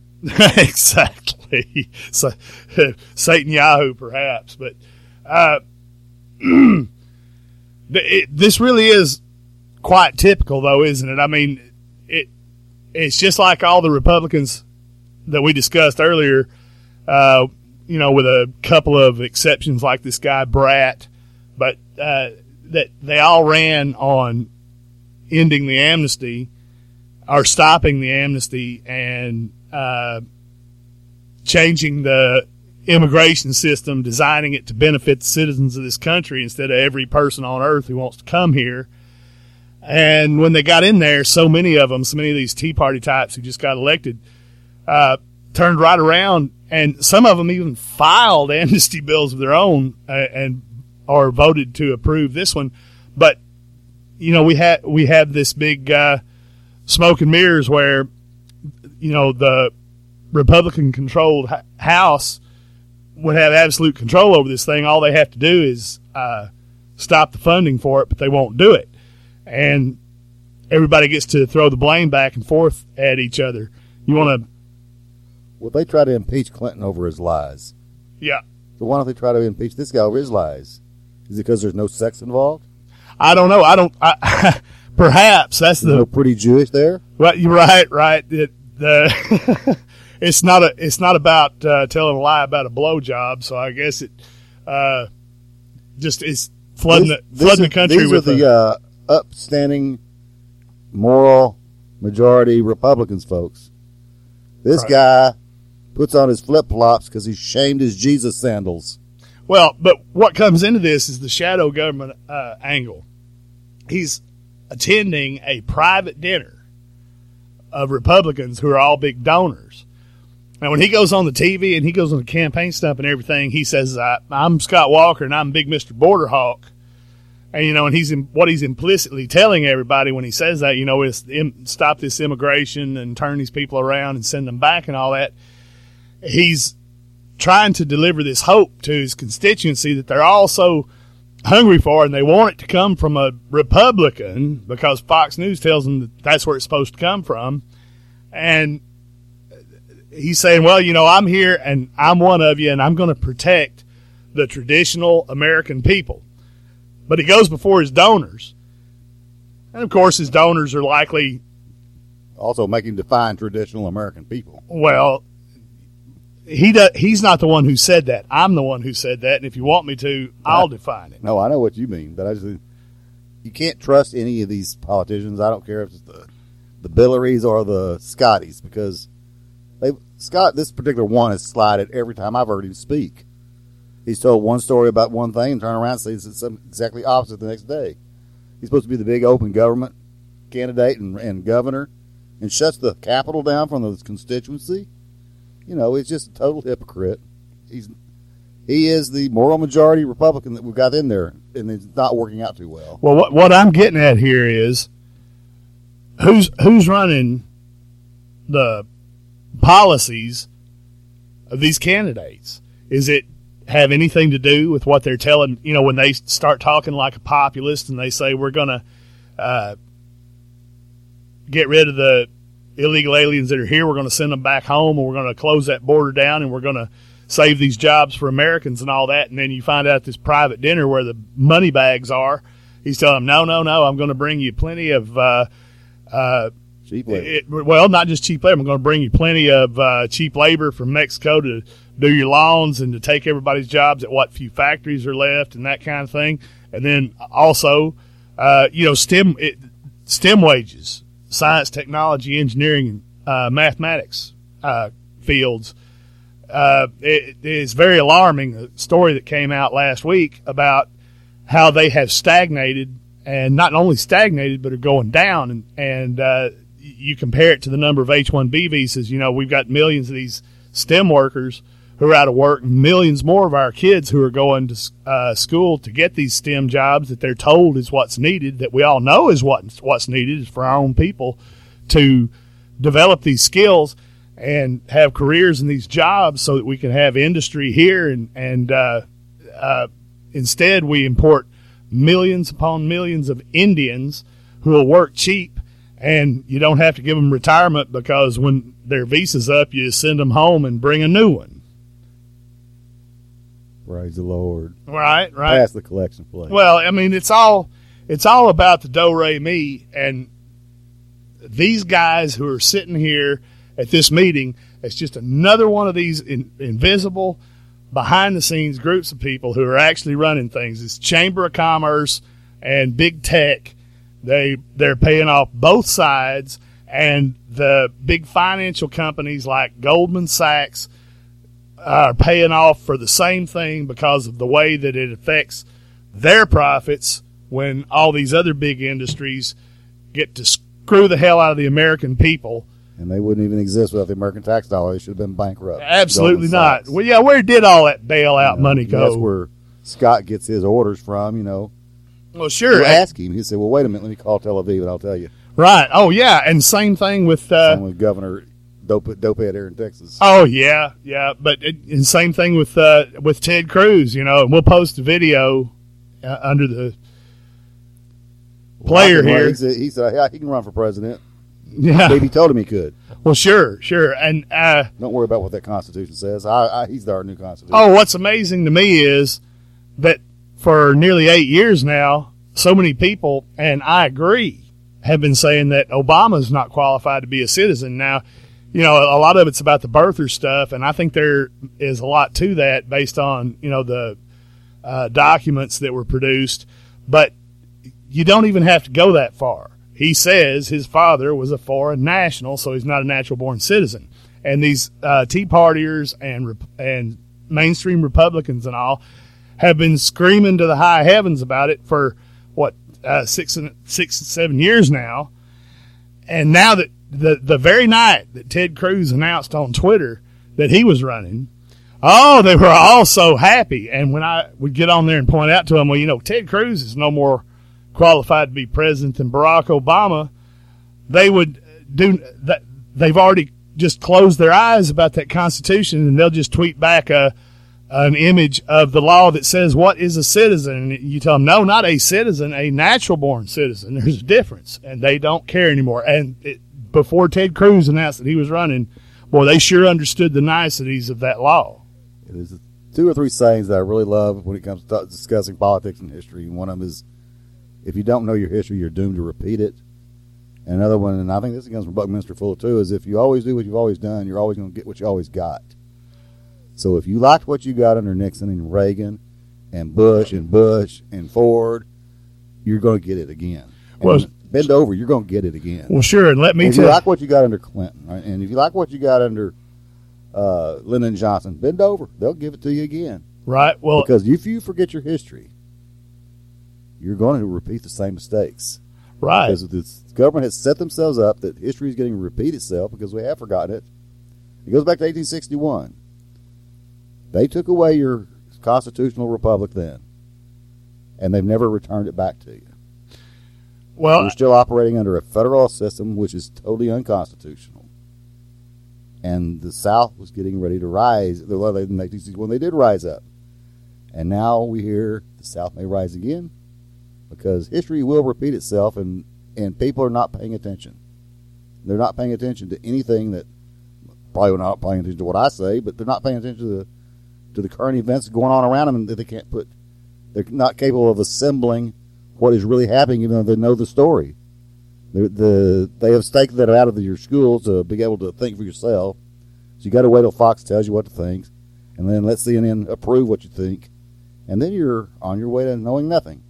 Exactly. So, Satan Yahoo, perhaps. But uh it, this really is quite typical, though, isn't it? I mean, it it's just like all the Republicans that we discussed earlier, uh, you know, with a couple of exceptions like this guy Bratt, but uh, that they all ran on ending the amnesty or stopping the amnesty and uh, changing the immigration system, designing it to benefit the citizens of this country instead of every person on earth who wants to come here. And when they got in there, so many of them, so many of these Tea Party types who just got elected, uh, turned right around, and some of them even filed amnesty bills of their own uh, and or voted to approve this one. But you know, we had we had this big uh, smoke and mirrors where, you know, the Republican-controlled House would have absolute control over this thing. All they have to do is uh, stop the funding for it, but they won't do it. And everybody gets to throw the blame back and forth at each other. You want to... Well, they try to impeach Clinton over his lies. Yeah. So why don't they try to impeach this guy over his lies? Is it because there's no sex involved? I don't know. I don't... I, perhaps. That's there's the... no pretty Jewish there? Well, you're right, right. It, the... It's not a. It's not about uh, telling a lie about a blowjob. So I guess it uh, just is flooding this, the flooding are, the country these with are the a, uh, upstanding, moral majority Republicans, folks. This right. guy puts on his flip flops because he shamed his Jesus sandals. Well, but what comes into this is the shadow government uh, angle. He's attending a private dinner of Republicans who are all big donors. Now, when he goes on the T V and he goes on the campaign stump and everything, he says, I, I'm Scott Walker and I'm Big Mister Border Hawk. And, you know, and he's in, what he's implicitly telling everybody when he says that, you know, is im, stop this immigration and turn these people around and send them back and all that. he's trying to deliver this hope to his constituency that they're all so hungry for, and they want it to come from a Republican because Fox News tells them that that's where it's supposed to come from. And he's saying, well, you know, I'm here and I'm one of you, and I'm going to protect the traditional American people. But he goes before his donors. And, of course, his donors are likely Also make him define traditional American people. Well, he does, he's not the one who said that. I'm the one who said that, and if you want me to, I'll define it. No, I know what you mean, but I just you can't trust any of these politicians. I don't care if it's the the Billeries or the Scotties, because they Scott this particular one has slided every time I've heard him speak. He's told one story about one thing and turn around and says it's exactly opposite the next day. He's supposed to be the big open government candidate and, and governor, and shuts the Capitol down from the constituency. You know, it's just a total hypocrite. He's he is the moral majority Republican that we've got in there, and it's not working out too well. Well, what what I'm getting at here is who's who's running the policies of these candidates? Is it have anything to do with what they're telling? You know, when they start talking like a populist and they say we're going to uh, get rid of the illegal aliens that are here, we're going to send them back home, and we're going to close that border down, and we're going to save these jobs for Americans and all that. And then you find out at this private dinner where the money bags are, he's telling them, no, no, no, I'm going to bring you plenty of uh, uh, cheap labor. It, well, not just cheap labor. I'm going to bring you plenty of uh, cheap labor from Mexico to do your lawns and to take everybody's jobs at what few factories are left and that kind of thing. And then also, uh, you know, STEM it, STEM wages. Science, technology, engineering, and uh, mathematics uh, fields. Uh, it, it is very alarming, a story that came out last week about how they have stagnated, and not only stagnated, but are going down. And, and uh, you compare it to the number of H one B visas. You know, we've got millions of these STEM workers who are out of work, and millions more of our kids who are going to uh, school to get these STEM jobs that they're told is what's needed, that we all know is what, what's needed is for our own people to develop these skills and have careers in these jobs so that we can have industry here. And, and uh, uh, instead we import millions upon millions of Indians who will work cheap, and you don't have to give them retirement because when their visa's up, you send them home and bring a new one. Praise the Lord. Right, right. Pass the collection plate. Well, I mean, it's all it's all about the do-re-mi, and these guys who are sitting here at this meeting, it's just another one of these in, invisible, behind-the-scenes groups of people who are actually running things. It's Chamber of Commerce and Big Tech. They, they're paying off both sides, and the big financial companies like Goldman Sachs are paying off for the same thing because of the way that it affects their profits when all these other big industries get to screw the hell out of the American people. And they wouldn't even exist without the American tax dollar. They should have been bankrupt. Absolutely not. Well, yeah, where did all that bailout you know, money go? That's where Scott gets his orders from, you know. Well, sure. You ask him. He said, well, wait a minute. Let me call Tel Aviv and I'll tell you. Right. Oh, yeah. And same thing with... Uh, same with Governor Dope, Dopehead here in Texas. Oh, yeah. Yeah. But it, and same thing with uh, with Ted Cruz, you know. And we'll post a video uh, under the player well, here. He said, he said, yeah, he can run for president. Yeah. Maybe told him he could. Well, sure, sure. And uh, don't worry about what that Constitution says. I, I, he's our new Constitution. Oh, what's amazing to me is that for nearly eight years now, so many people, and I agree, have been saying that Obama's not qualified to be a citizen. Now, you know, a lot of it's about the birther stuff, and I think there is a lot to that based on, you know, the uh, documents that were produced. But you don't even have to go that far. He says his father was a foreign national, so he's not a natural-born citizen. And these uh, Tea Partiers and and mainstream Republicans and all have been screaming to the high heavens about it for, what, uh, six and six, seven years now. And now that the, the very night that Ted Cruz announced on Twitter that he was running, oh, they were all so happy. And when I would get on there and point out to them, well, you know, Ted Cruz is no more qualified to be president than Barack Obama, they would do that. They've already just close their eyes about that Constitution, and they'll just tweet back a an image of the law that says what is a citizen. And you tell them, no, not a citizen, a natural-born citizen. There's a difference, and they don't care anymore. And it, before Ted Cruz announced that he was running, boy, they sure understood the niceties of that law. There's two or three sayings that I really love when it comes to discussing politics and history. And one of them is, if you don't know your history, you're doomed to repeat it. And another one, and I think this comes from Buckminster Fuller too, is if you always do what you've always done, you're always going to get what you always got. So if you liked what you got under Nixon and Reagan and Bush and Bush and Ford, you're going to get it again. And Well, bend over, you're going to get it again. Well, sure, and let me if tell you like what you got under Clinton, right? And if you like what you got under uh, Lyndon Johnson, bend over. They'll give it to you again. right. Well, Because if you forget your history, you're going to repeat the same mistakes. right. Because the government has set themselves up that history is getting to repeat itself because we have forgotten it. It goes back to eighteen sixty-one. They took away your constitutional republic then, and they've never returned it back to you. Well, We're still operating under a federal system which is totally unconstitutional. And the South was getting ready to rise when they did rise up. And now we hear the South may rise again because history will repeat itself, and, and people are not paying attention. They're not paying attention to anything that, probably not paying attention to what I say, but they're not paying attention to the, to the current events going on around them, and that they can't put, they're not capable of assembling what is really happening, even though they know the story. The, the they have taken that out of your schools to be able to think for yourself. So you got to wait till Fox tells you what to think, and then let C N N approve what you think, and then you're on your way to knowing nothing.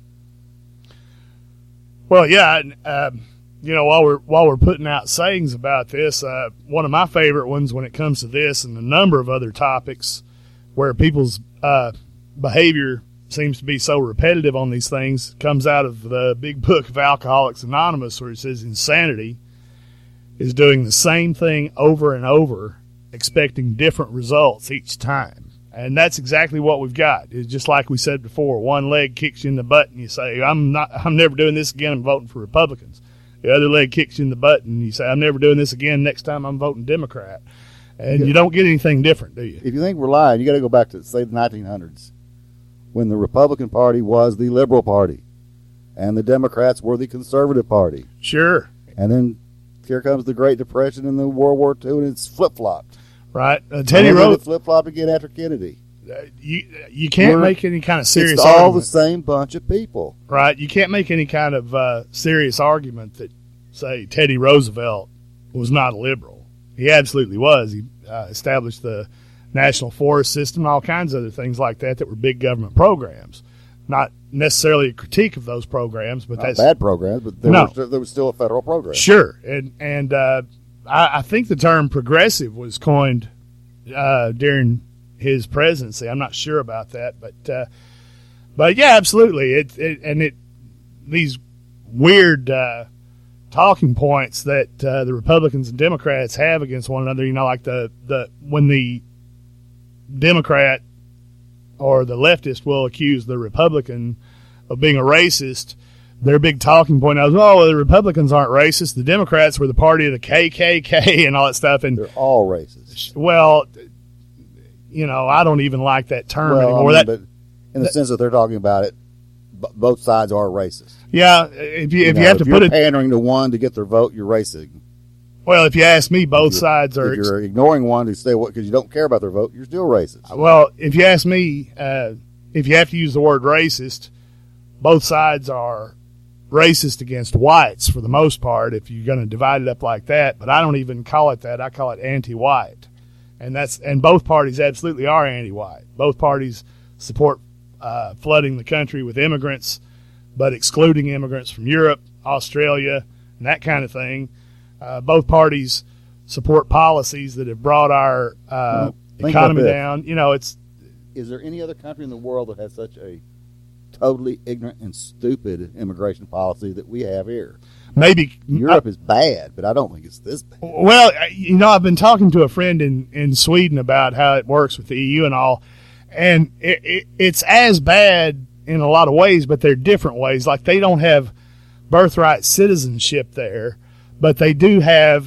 Well, yeah, and, uh, you know, while we're while we're putting out sayings about this, uh, one of my favorite ones when it comes to this and a number of other topics where people's uh, behavior seems to be so repetitive on these things comes out of the big book of Alcoholics Anonymous, where it says insanity is doing the same thing over and over, expecting different results each time. And that's exactly what we've got. It's just like we said before, one leg kicks you in the butt and you say, I'm not, I'm never doing this again, I'm voting for Republicans. The other leg kicks you in the butt and you say, I'm never doing this again, next time I'm voting Democrat. And yeah. You don't get anything different, do you? If you think we're lying, you got to go back to, say, the nineteen hundreds, when the Republican Party was the liberal party and the Democrats were the conservative party. Sure. And then here comes the Great Depression and the World War Two, and it's flip-flopped. Right. Uh, Teddy Roosevelt flip-flopped again after Kennedy. Uh, you you can't We're, make any kind of serious it's all argument. the same bunch of people. Right. You can't make any kind of uh, serious argument that, say, Teddy Roosevelt was not a liberal. He absolutely was. He uh, established the National Forest System and all kinds of other things like that that were big government programs. Not necessarily a critique of those programs, but Not that's bad programs, but there, no. was, there was still a federal program. Sure. And, and uh, I, I think the term progressive was coined uh, during his presidency. I'm not sure about that, but uh, but yeah, absolutely. It, it and it these weird uh, talking points that uh, the Republicans and Democrats have against one another. You know, like the the when the Democrat or the leftist will accuse the Republican of being a racist, their big talking point is, oh, well, the Republicans aren't racist. The Democrats were the party of the K K K and all that stuff. And they're all racist. Well, you know, I don't even like that term well, anymore. I mean, that, but in the that, sense that they're talking about it, b- both sides are racist. Yeah, if you, you if know, you have if to you're put it, pandering to one to get their vote, you're racist. Well, if you ask me, both sides are. If you're ignoring one to say what because you don't care about their vote, you're still racist. Well, if you ask me, uh, if you have to use the word racist, both sides are racist against whites for the most part. If you're going to divide it up like that, but I don't even call it that. I call it anti-white, and that's and both parties absolutely are anti-white. Both parties support uh, flooding the country with immigrants, but excluding immigrants from Europe, Australia, and that kind of thing. Uh, both parties support policies that have brought our uh, well, economy down. You know, it's. Is there any other country in the world that has such a totally ignorant and stupid immigration policy that we have here? Maybe Europe I, is bad, but I don't think it's this bad. Well, you know, I've been talking to a friend in, in Sweden about how it works with the E U and all, and it, it, it's as bad in a lot of ways, but they're different ways. Like they don't have birthright citizenship there, but they do have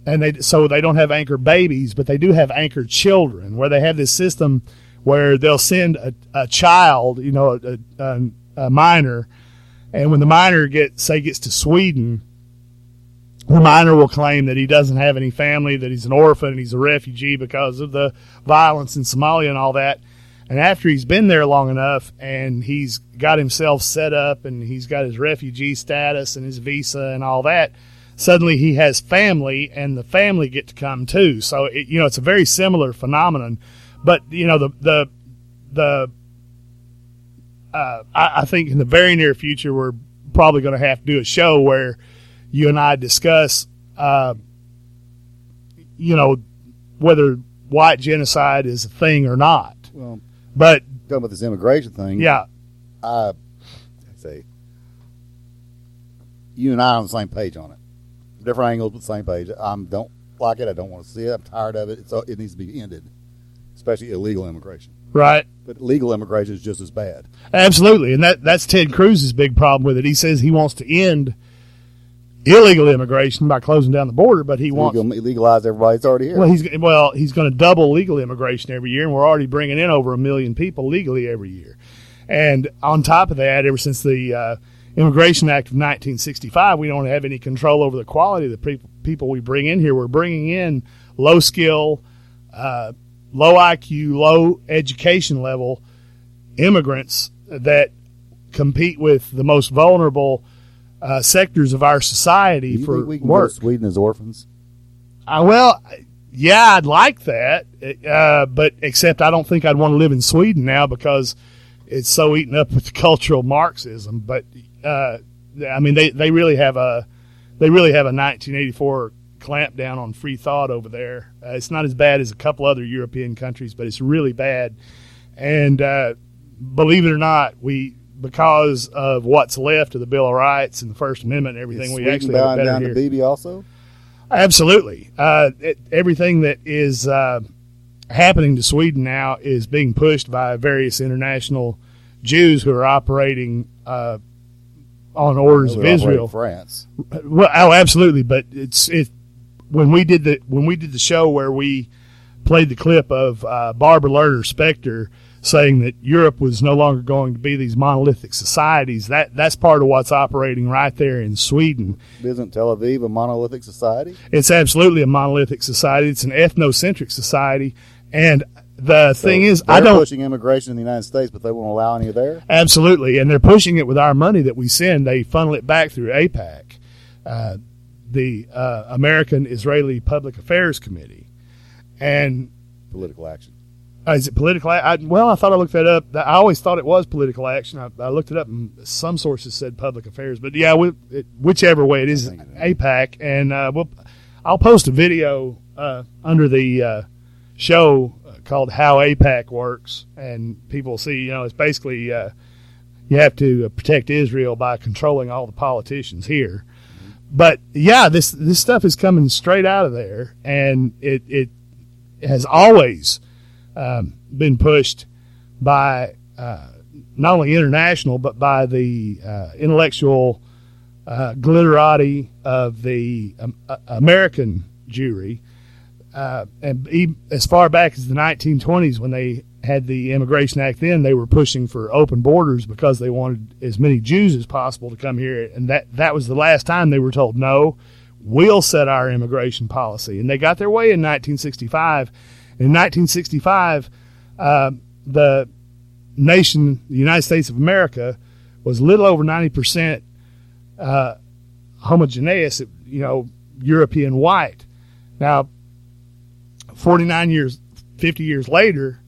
and they so they don't have anchor babies, but they do have anchor children, where they have this system where they'll send a, a child, you know, a, a, a minor, and when the minor gets say gets to Sweden, the minor will claim that he doesn't have any family, that he's an orphan, and he's a refugee because of the violence in Somalia and all that. And after he's been there long enough and he's got himself set up and he's got his refugee status and his visa and all that, suddenly he has family and the family get to come too. So, it, you know, it's a very similar phenomenon. But, you know, the, the, the, uh, I, I think in the very near future, we're probably going to have to do a show where you and I discuss, uh, you know, whether white genocide is a thing or not. Well, but talking about this immigration thing, yeah, I say you and I are on the same page on it. Different angles, but the same page. I don't like it. I don't want to see it. I'm tired of it. It's, it needs to be ended, especially illegal immigration. Right. But legal immigration is just as bad. Absolutely, and that that's Ted Cruz's big problem with it. He says he wants to end illegal immigration by closing down the border, but he wants to legalize everybody that's already here. Well, he's well, he's going to double legal immigration every year, and we're already bringing in over a million people legally every year. And on top of that, ever since the uh, Immigration Act of nineteen sixty-five, we don't have any control over the quality of the pre- people we bring in here. We're bringing in low skill, uh, low I Q, low education level immigrants that compete with the most vulnerable Uh, sectors of our society Do you for think we can work. go to Sweden as orphans? Uh, well, yeah, I'd like that, uh, but except I don't think I'd want to live in Sweden now because it's so eaten up with cultural Marxism. But uh, I mean, they, they really have a they really have a nineteen eighty-four clampdown on free thought over there. Uh, it's not as bad as a couple other European countries, but it's really bad. And uh, believe it or not, we. Because of what's left of the Bill of Rights and the First Amendment and everything, Is we Sweden actually have bowing it better down here. to Bibi also? Absolutely. Uh, it, everything that is uh, happening to Sweden now is being pushed by various international Jews who are operating uh, on orders No, of they're Israel. operating France. Well, oh, absolutely. But it's it when we did the when we did the show where we played the clip of uh, Barbara Lerner Specter saying that Europe was no longer going to be these monolithic societies. That that's part of what's operating right there in Sweden. Isn't Tel Aviv a monolithic society? It's absolutely a monolithic society. It's an ethnocentric society. And the So thing is, they're I don't pushing immigration in the United States, but they won't allow any there? absolutely, and they're pushing it with our money that we send. They funnel it back through AIPAC, uh, the uh, American Israeli Public Affairs Committee, and. Political action. Uh, is it political? I, well, I thought I looked that up. I always thought it was political action. I, I looked it up, and some sources said public affairs. But yeah, we, it, whichever way it is, AIPAC. And uh, we'll, I'll post a video uh, under the uh, show called "How AIPAC Works," and people see. You know, it's basically uh, you have to protect Israel by controlling all the politicians here. Mm-hmm. But yeah, this this stuff is coming straight out of there, and it it has always. Um, been pushed by uh, not only international but by the uh, intellectual uh, glitterati of the um, uh, American Jewry, uh, and even as far back as the nineteen twenties when they had the Immigration Act. Then they were pushing for open borders because they wanted as many Jews as possible to come here, and that that was the last time they were told no, we'll set our immigration policy, and they got their way in nineteen sixty-five. In nineteen sixty-five, uh, the nation, the United States of America, was a little over ninety percent uh, homogeneous, you know, European white. Now, forty-nine years, fifty years later,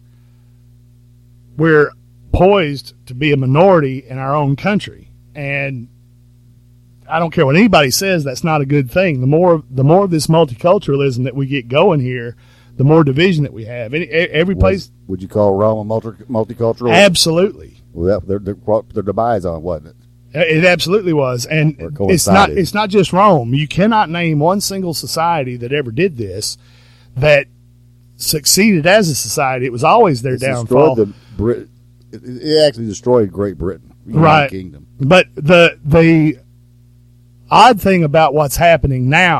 we're poised to be a minority in our own country. And I don't care what anybody says, that's not a good thing. The more, the more of this multiculturalism that we get going here, the more division that we have. Any, every place. Was, would you call Rome a multi, multicultural? Absolutely. Well, that, their, their, their demise on, wasn't it? It absolutely was. And it's not, it's not just Rome. You cannot name one single society that ever did this that succeeded as a society. It was always their it's downfall. The Brit, it, it actually destroyed Great Britain, the United right. Kingdom. But the, the odd thing about what's happening now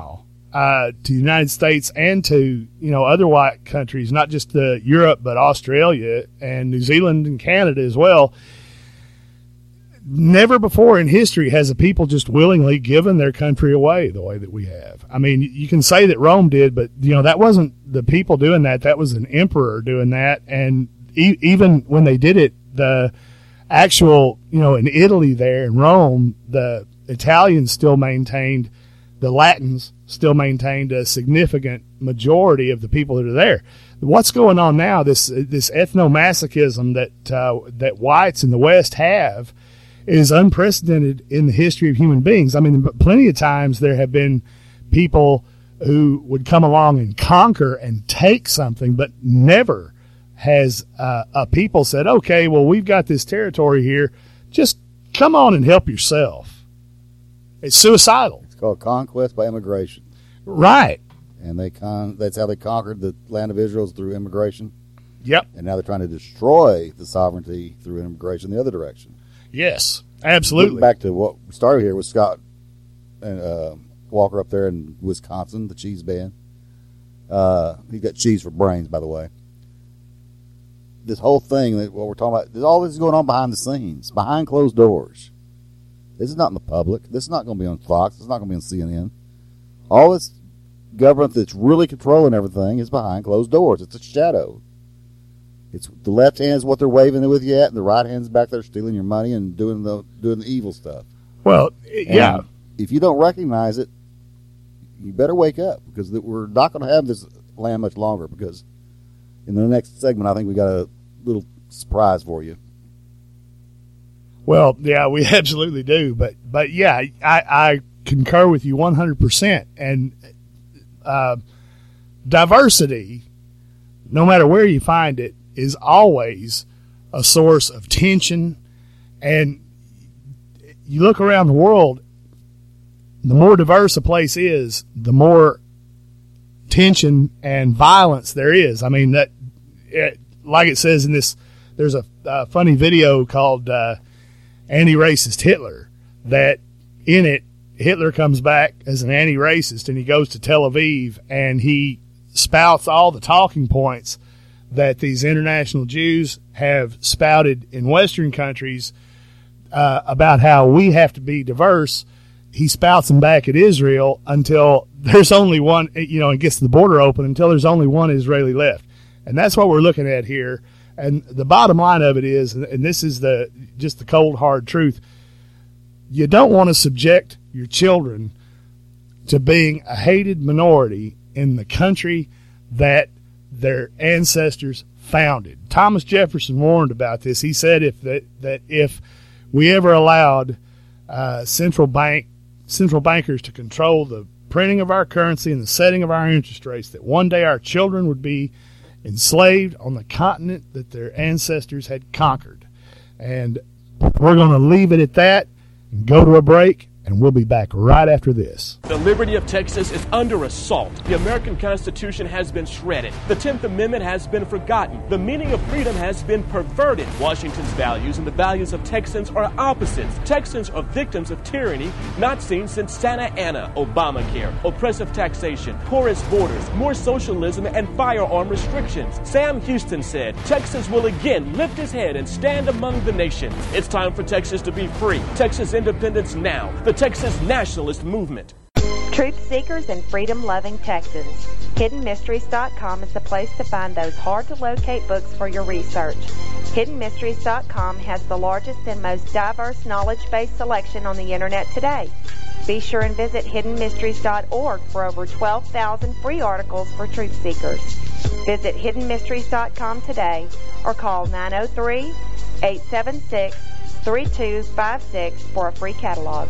uh, to the United States and to, you know, other white countries, not just uh, Europe, but Australia and New Zealand and Canada as well. Never before in history has a people just willingly given their country away the way that we have. I mean, you can say that Rome did, but, you know, that wasn't the people doing that. That was an emperor doing that. And e- even when they did it, the actual, you know, in Italy there, in Rome, the Italians still maintained, the Latins still maintained a significant majority of the people that are there. What's going on now, this this ethnomasochism that uh, that whites in the West have, is unprecedented in the history of human beings. I mean, plenty of times there have been people who would come along and conquer and take something, but never has uh, a people said, okay, well, we've got this territory here. Just come on and help yourself. It's suicidal. It's called conquest by immigration. Right. And they con- that's how they conquered the land of Israel, through immigration. Yep. And now they're trying to destroy the sovereignty through immigration the other direction. Yes, absolutely. Getting back to what we started here with Scott and uh, Walker up there in Wisconsin, the cheese band. Uh, he got cheese for brains, by the way. This whole thing, that what we're talking about, all this is going on behind the scenes, behind closed doors. This is not in the public. This is not going to be on Fox. This is not going to be on C N N. All this government that's really controlling everything is behind closed doors. It's a shadow. It's the left hand is what they're waving with you at, and the right hand's back there stealing your money and doing the doing the evil stuff. Well, yeah. And if you don't recognize it, you better wake up, because we're not going to have this land much longer. Because in the next segment, I think we got a little surprise for you. Well, yeah, we absolutely do. But but yeah, I, I concur with you one hundred percent. And uh, diversity, no matter where you find it, is always a source of tension. And you look around the world, the more diverse a place is, the more tension and violence there is. I mean, that, it, like it says in this, there's a, a funny video called uh, Anti-Racist Hitler, that in it, Hitler comes back as an anti-racist, and he goes to Tel Aviv and he spouts all the talking points that these international Jews have spouted in Western countries uh, about how we have to be diverse. He spouts them back at Israel until there's only one, you know, and gets the border open until there's only one Israeli left. And that's what we're looking at here. And the bottom line of it is, and this is the just the cold, hard truth, you don't want to subject your children to being a hated minority in the country that their ancestors founded. Thomas Jefferson warned about this. He said if that, that if we ever allowed uh, central bank central bankers to control the printing of our currency and the setting of our interest rates, that one day our children would be enslaved on the continent that their ancestors had conquered. And we're going to leave it at that and go to a break. And we'll be back right after this. The liberty of Texas is under assault. The American Constitution has been shredded. The tenth Amendment has been forgotten. The meaning of freedom has been perverted. Washington's values and the values of Texans are opposites. Texans are victims of tyranny not seen since Santa Anna, Obamacare, oppressive taxation, porous borders, more socialism, and firearm restrictions. Sam Houston said, Texas will again lift his head and stand among the nations. It's time for Texas to be free. Texas independence now. The Texas Nationalist Movement. Truth seekers and freedom-loving Texans, Hidden Mysteries dot com is the place to find those hard-to-locate books for your research. Hidden Mysteries dot com has the largest and most diverse knowledge-based selection on the Internet today. Be sure and visit Hidden Mysteries dot org for over twelve thousand free articles for truth seekers. Visit Hidden Mysteries dot com today or call nine oh three, eight seven six, three two five six for a free catalog.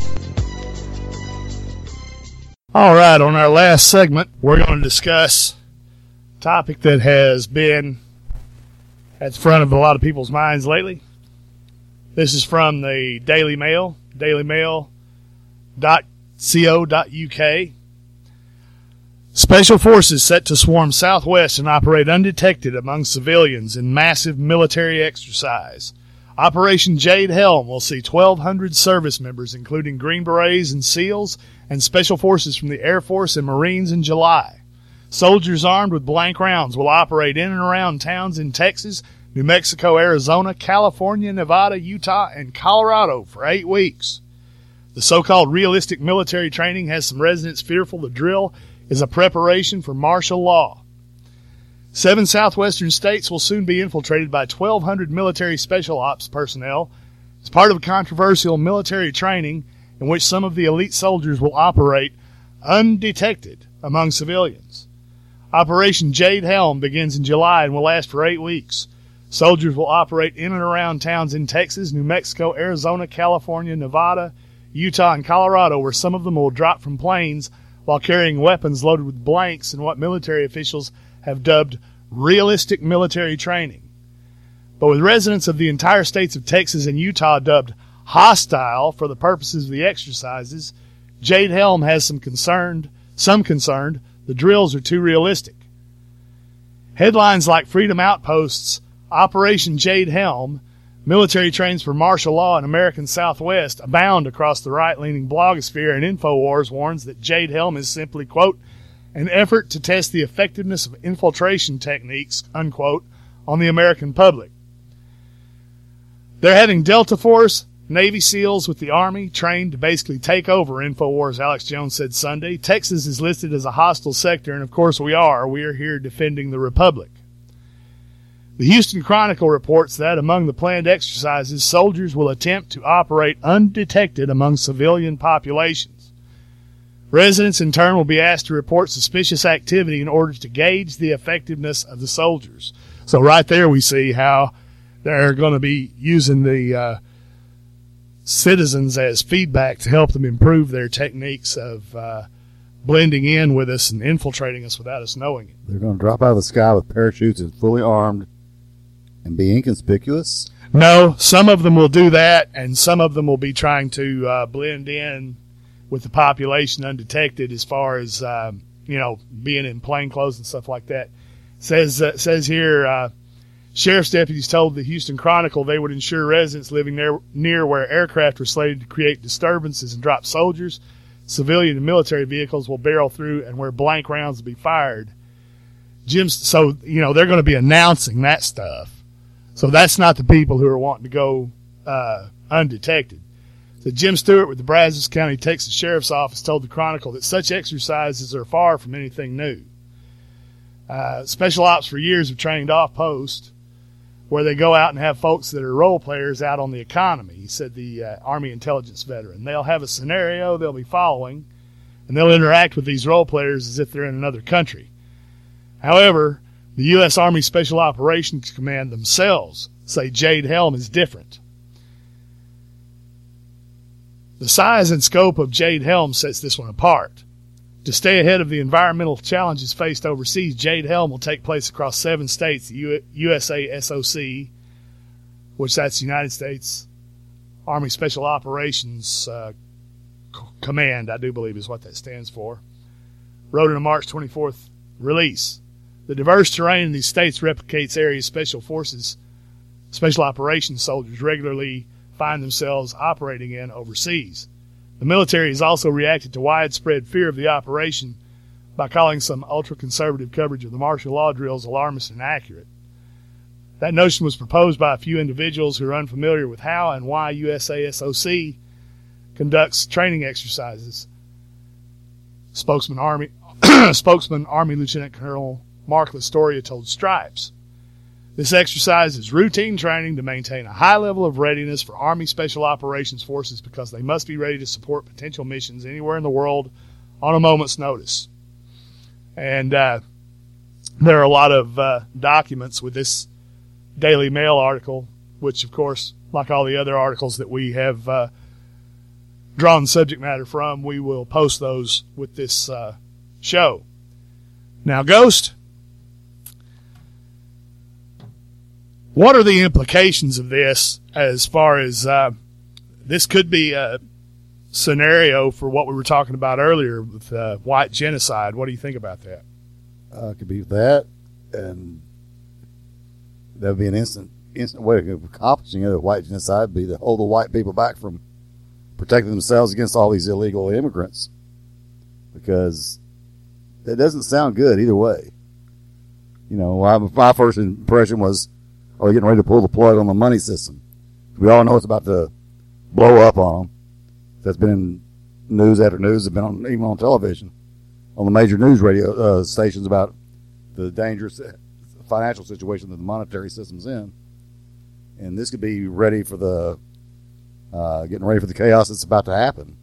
All right, on our last segment, we're going to discuss a topic that has been at the front of a lot of people's minds lately. This is from the Daily Mail, daily mail dot co dot uk. Special forces set to swarm southwest and operate undetected among civilians in massive military exercise. Operation Jade Helm will see twelve hundred service members, including Green Berets and SEALs, and Special Forces from the Air Force and Marines in July. Soldiers armed with blank rounds will operate in and around towns in Texas, New Mexico, Arizona, California, Nevada, Utah, and Colorado for eight weeks. The so-called realistic military training has some residents fearful the drill is a preparation for martial law. Seven southwestern states will soon be infiltrated by twelve hundred military special ops personnel as part of a controversial military training in which some of the elite soldiers will operate undetected among civilians. Operation Jade Helm begins in July and will last for eight weeks. Soldiers will operate in and around towns in Texas, New Mexico, Arizona, California, Nevada, Utah, and Colorado, where some of them will drop from planes while carrying weapons loaded with blanks in what military officials have dubbed realistic military training. But with residents of the entire states of Texas and Utah dubbed hostile for the purposes of the exercises, Jade Helm has some concerned, some concerned the drills are too realistic. Headlines like Freedom Outpost's Operation Jade Helm, military trains for martial law in American Southwest abound across the right-leaning blogosphere, and InfoWars warns that Jade Helm is simply, quote, an effort to test the effectiveness of infiltration techniques, unquote, on the American public. They're having Delta Force, Navy SEALs with the Army trained to basically take over, InfoWars' Alex Jones said Sunday. Texas is listed as a hostile sector, and of course we are. We are here defending the Republic. The Houston Chronicle reports that among the planned exercises, soldiers will attempt to operate undetected among civilian populations. Residents, in turn, will be asked to report suspicious activity in order to gauge the effectiveness of the soldiers. So right there we see how they're going to be using the uh, citizens as feedback to help them improve their techniques of uh, blending in with us and infiltrating us without us knowing it. They're going to drop out of the sky with parachutes and fully armed and be inconspicuous? No, some of them will do that, and some of them will be trying to uh, blend in with the population undetected as far as, uh, you know, being in plain clothes and stuff like that. Says uh, says here, uh, sheriff's deputies told the Houston Chronicle they would ensure residents living there, near where aircraft were slated to create disturbances and drop soldiers, civilian and military vehicles will barrel through, and where blank rounds will be fired. Jim, so, you know, they're going to be announcing that stuff. So that's not the people who are wanting to go uh, undetected. So Jim Stewart with the Brazos County, Texas Sheriff's Office told the Chronicle that such exercises are far from anything new. Uh, special ops for years have trained off post, where they go out and have folks that are role players out on the economy, he said, the uh, Army intelligence veteran. They'll have a scenario they'll be following, and they'll interact with these role players as if they're in another country. However, the U S. Army Special Operations Command themselves say Jade Helm is different. The size and scope of Jade Helm sets this one apart. To stay ahead of the environmental challenges faced overseas, Jade Helm will take place across seven states. The U S A S O C, which that's the United States Army Special Operations uh, Command, I do believe is what that stands for, wrote in a March twenty-fourth release. The diverse terrain in these states replicates areas special forces, special operations soldiers regularly find themselves operating in overseas. The military has also reacted to widespread fear of the operation by calling some ultra-conservative coverage of the martial law drills alarmist and inaccurate. That notion was proposed by a few individuals who are unfamiliar with how and why U S A S O C conducts training exercises. Spokesman Army, spokesman Army Lieutenant Colonel Mark Listoria told Stripes, this exercise is routine training to maintain a high level of readiness for Army Special Operations Forces because they must be ready to support potential missions anywhere in the world on a moment's notice. And uh, there are a lot of uh, documents with this Daily Mail article, which, of course, like all the other articles that we have uh, drawn subject matter from, we will post those with this uh, show. Now, Ghost, what are the implications of this as far as uh, this could be a scenario for what we were talking about earlier with uh, white genocide? What do you think about that? Uh, it could be that, and that would be an instant instant way of accomplishing the white genocide would be to hold the white people back from protecting themselves against all these illegal immigrants, because that doesn't sound good either way. You know, my, my first impression was, are they getting ready to pull the plug on the money system? We all know it's about to blow up on them. That's been in news after news. It's been on, even on television, on the major news radio uh, stations about the dangerous financial situation that the monetary system's in. And this could be ready for the, uh, getting ready for the chaos that's about to happen.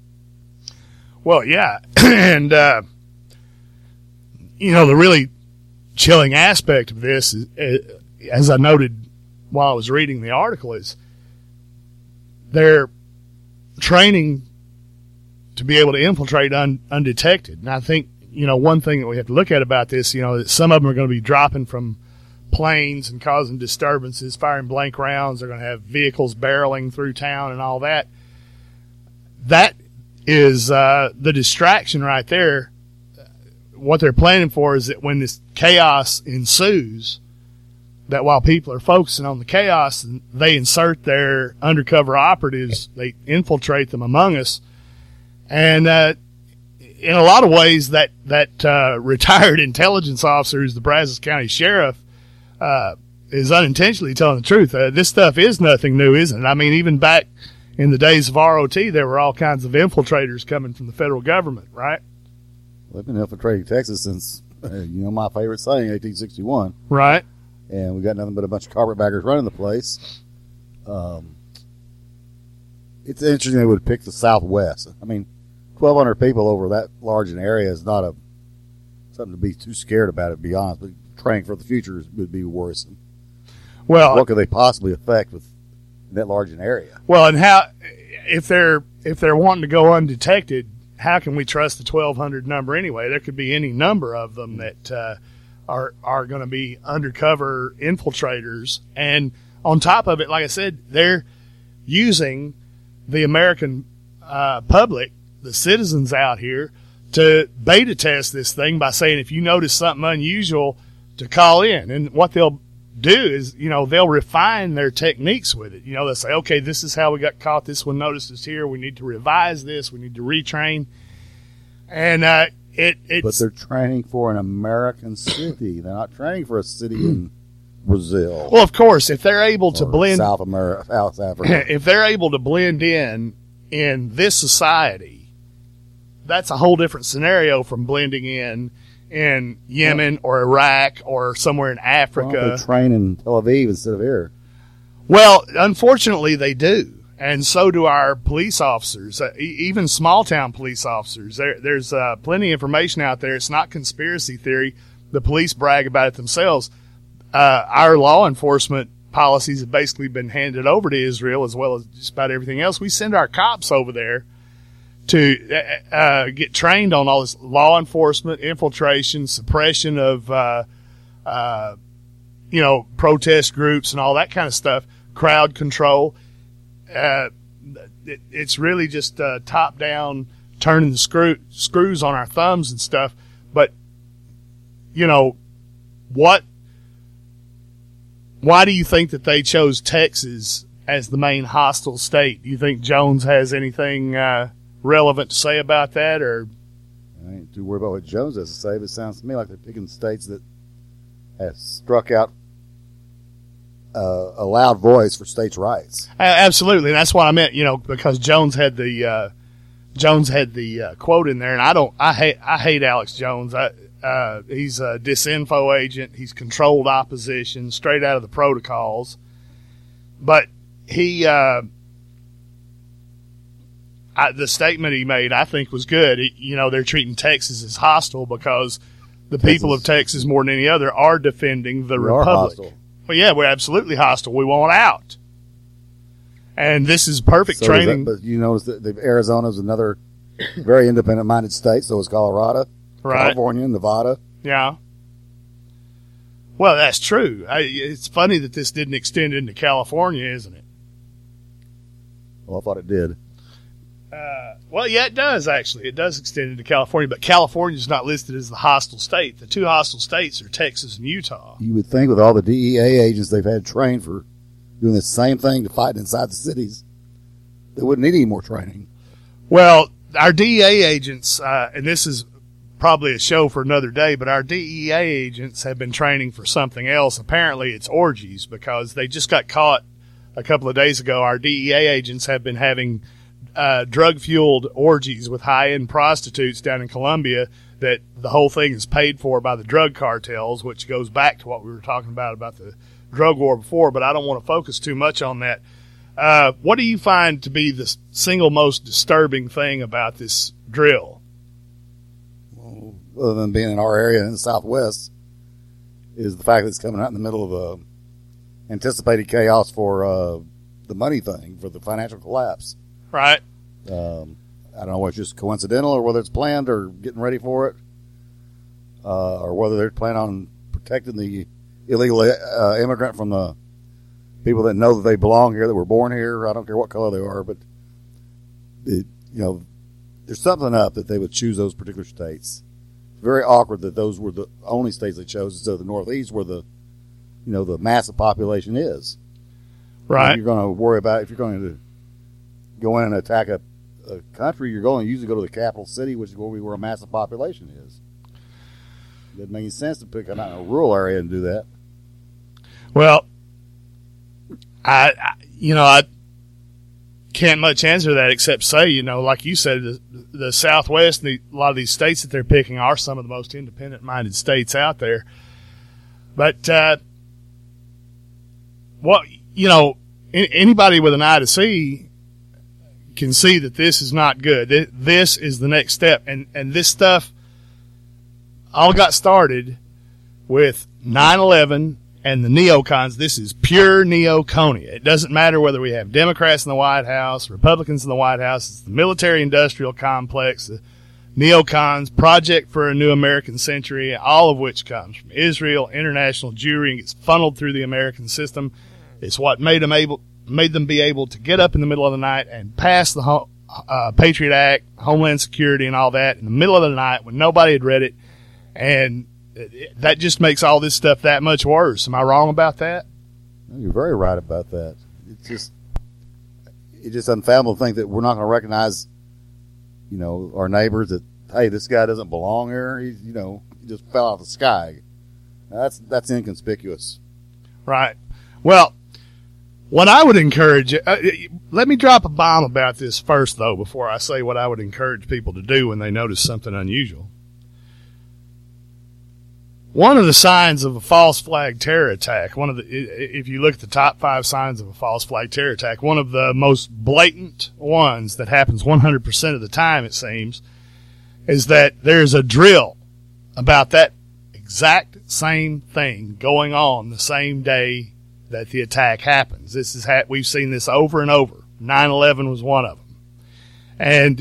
Well, yeah. and, uh, you know, the really chilling aspect of this is, uh, as I noted while I was reading the article, is they're training to be able to infiltrate un, undetected. And I think, you know, one thing that we have to look at about this, you know, that some of them are going to be dropping from planes and causing disturbances, firing blank rounds. They're going to have vehicles barreling through town and all that. That is uh, the distraction right there. What they're planning for is that when this chaos ensues, that while people are focusing on the chaos, they insert their undercover operatives, they infiltrate them among us. And uh, in a lot of ways, that, that uh, retired intelligence officer who's the Brazos County Sheriff uh, is unintentionally telling the truth. Uh, this stuff is nothing new, isn't it? I mean, even back in the days of R O T, there were all kinds of infiltrators coming from the federal government, right? Well, they've been infiltrating Texas since, uh, you know, my favorite saying, eighteen sixty-one. Right. And we got nothing but a bunch of carpetbaggers running the place. Um, it's interesting they would pick the Southwest. I mean, twelve hundred people over that large an area is not a something to be too scared about, to be honest. But training for the future would be worrisome. Well, what could they possibly affect with that large an area? Well, and how if they're if they're wanting to go undetected, how can we trust the twelve hundred number anyway? There could be any number of them that uh, are are going to be undercover infiltrators, and on top of it, like I said, they're using the American uh, public, the citizens out here, to beta test this thing by saying, if you notice something unusual, to call in. And what they'll do is, you know, they'll refine their techniques with it. You know, they'll say, okay, this is how we got caught. This one noticed us here. We need to revise this. We need to retrain. And uh, it it's. But they're training for an American city. They're not training for a city in Brazil. Well, of course, if they're able to blend South America, South Africa, if they're able to blend in in this society, that's a whole different scenario from blending in in Yemen or Iraq or somewhere in Africa. Well, they train in Tel Aviv instead of here. Well, unfortunately, they do. And so do our police officers, uh, e- even small-town police officers. There, there's uh, plenty of information out there. It's not conspiracy theory. The police brag about it themselves. Uh, our law enforcement policies have basically been handed over to Israel, as well as just about everything else. We send our cops over there to uh, get trained on all this law enforcement, infiltration, suppression of, uh, uh, you know, protest groups and all that kind of stuff, crowd control. Uh, it, it's really just uh, top down, turning the screw, screws on our thumbs and stuff. But, you know, what, why do you think that they chose Texas as the main hostile state? Do you think Jones has anything uh, relevant to say about that? Or I ain't too worried about what Jones has to say, but it sounds to me like they're picking states that have struck out Uh, a loud voice for states' rights. Uh, absolutely, and that's what I meant. You know, because Jones had the uh, Jones had the uh, quote in there, and I don't. I hate. I hate Alex Jones. I, uh, he's a disinfo agent. He's controlled opposition, straight out of the protocols. But he, uh, I, the statement he made, I think, was good. He, you know, they're treating Texas as hostile because the Texas. people of Texas, more than any other, are defending the we republic. Are hostile. Well, yeah, we're absolutely hostile. We want out. And this is perfect so training. That, but you notice that the, Arizona is another very independent-minded state, so is Colorado, right. California, Nevada. Yeah. Well, that's true. I, it's funny that this didn't extend into California, isn't it? Well, I thought it did. Uh, well, yeah, it does, actually. It does extend into California, but California is not listed as the hostile state. The two hostile states are Texas and Utah. You would think with all the D E A agents they've had trained for doing the same thing to fight inside the cities, they wouldn't need any more training. Well, our D E A agents, uh, and this is probably a show for another day, but our D E A agents have been training for something else. Apparently it's orgies, because they just got caught a couple of days ago. Our D E A agents have been having uh, drug-fueled orgies with high-end prostitutes down in Colombia, that the whole thing is paid for by the drug cartels, which goes back to what we were talking about, about the drug war before, but I don't want to focus too much on that. Uh, what do you find to be the single most disturbing thing about this drill? Well, other than being in our area in the Southwest, is the fact that it's coming out in the middle of a anticipated chaos for uh, the money thing, for the financial collapse. Right. Um, I don't know whether it's just coincidental or whether it's planned or getting ready for it, uh, or whether they're planning on protecting the illegal uh, immigrant from the people that know that they belong here, that were born here. I don't care what color they are, but it, you know, there's something up that they would choose those particular states. It's very awkward that those were the only states they chose instead of the Northeast, where the, you know, the massive population is. Right. If you're going to worry about, if you're going to go in and attack a, a country, you're going to usually go to the capital city, which is where we where a massive population is. It doesn't make any sense to pick out a rural area and do that. Well, I, I you know, I can't much answer that except say, you know, like you said, the, the Southwest, the, a lot of these states that they're picking are some of the most independent-minded states out there. But, uh, what, you know, anybody with an eye to see can see that this is not good. This is the next step. And, and this stuff all got started with nine eleven and the neocons. This is pure neoconia. It doesn't matter whether we have Democrats in the White House, Republicans in the White House. It's the military-industrial complex, the neocons, Project for a New American Century, all of which comes from Israel, international Jewry, and gets funneled through the American system. It's what made them able, made them be able to get up in the middle of the night and pass the uh, Patriot Act, Homeland Security, and all that in the middle of the night when nobody had read it. And that just makes all this stuff that much worse. Am I wrong about that? No, you're very right about that. It's just, it's just unfathomable to think that we're not going to recognize, you know, our neighbors, that, hey, this guy doesn't belong here. He's, you know, he just fell out of the sky. Now, that's that's inconspicuous. Right. Well, what I would encourage, uh, let me drop a bomb about this first, though, before I say what I would encourage people to do when they notice something unusual. One of the signs of a false flag terror attack, one of the, if you look at the top five signs of a false flag terror attack, one of the most blatant ones that happens one hundred percent of the time, it seems, is that there's a drill about that exact same thing going on the same day that the attack happens. This is ha- we've seen this over and over. nine eleven was one of them. And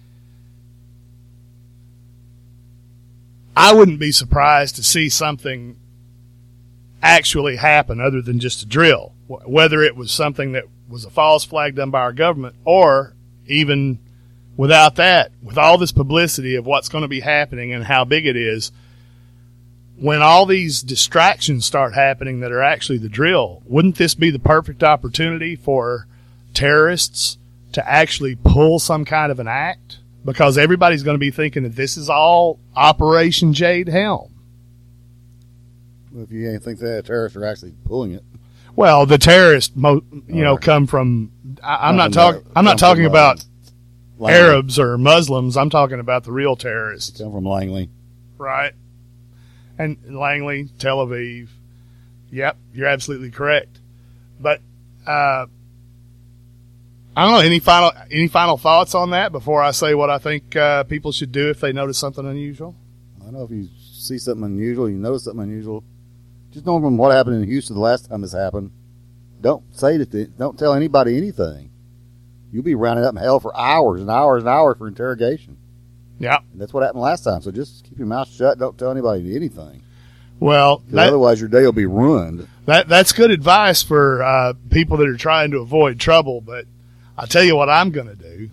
I wouldn't be surprised to see something actually happen other than just a drill, whether it was something that was a false flag done by our government, or even without that, with all this publicity of what's going to be happening and how big it is, when all these distractions start happening that are actually the drill, wouldn't this be the perfect opportunity for terrorists to actually pull some kind of an act? Because everybody's going to be thinking that this is all Operation Jade Helm. Well, if you ain't think that, terrorists are actually pulling it. Well, the terrorists, mo- you know, come from. I, I'm not talking. I'm not talking from, about uh, Arabs or Muslims. I'm talking about the real terrorists. Come from Langley, right? And Langley, Tel Aviv. Yep, you're absolutely correct. But uh, I don't know. Any final any final thoughts on that before I say what I think uh, people should do if they notice something unusual? I know if you see something unusual, you notice something unusual. Just know from what happened in Houston the last time this happened. Don't say that. Don't tell anybody anything. You'll be rounded up in hell for hours and hours and hours for interrogation. Yeah, and that's what happened last time. So just keep your mouth shut. Don't tell anybody anything. Well, that, otherwise your day will be ruined. That that's good advice for uh, people that are trying to avoid trouble. But I'll tell you what I'm going to do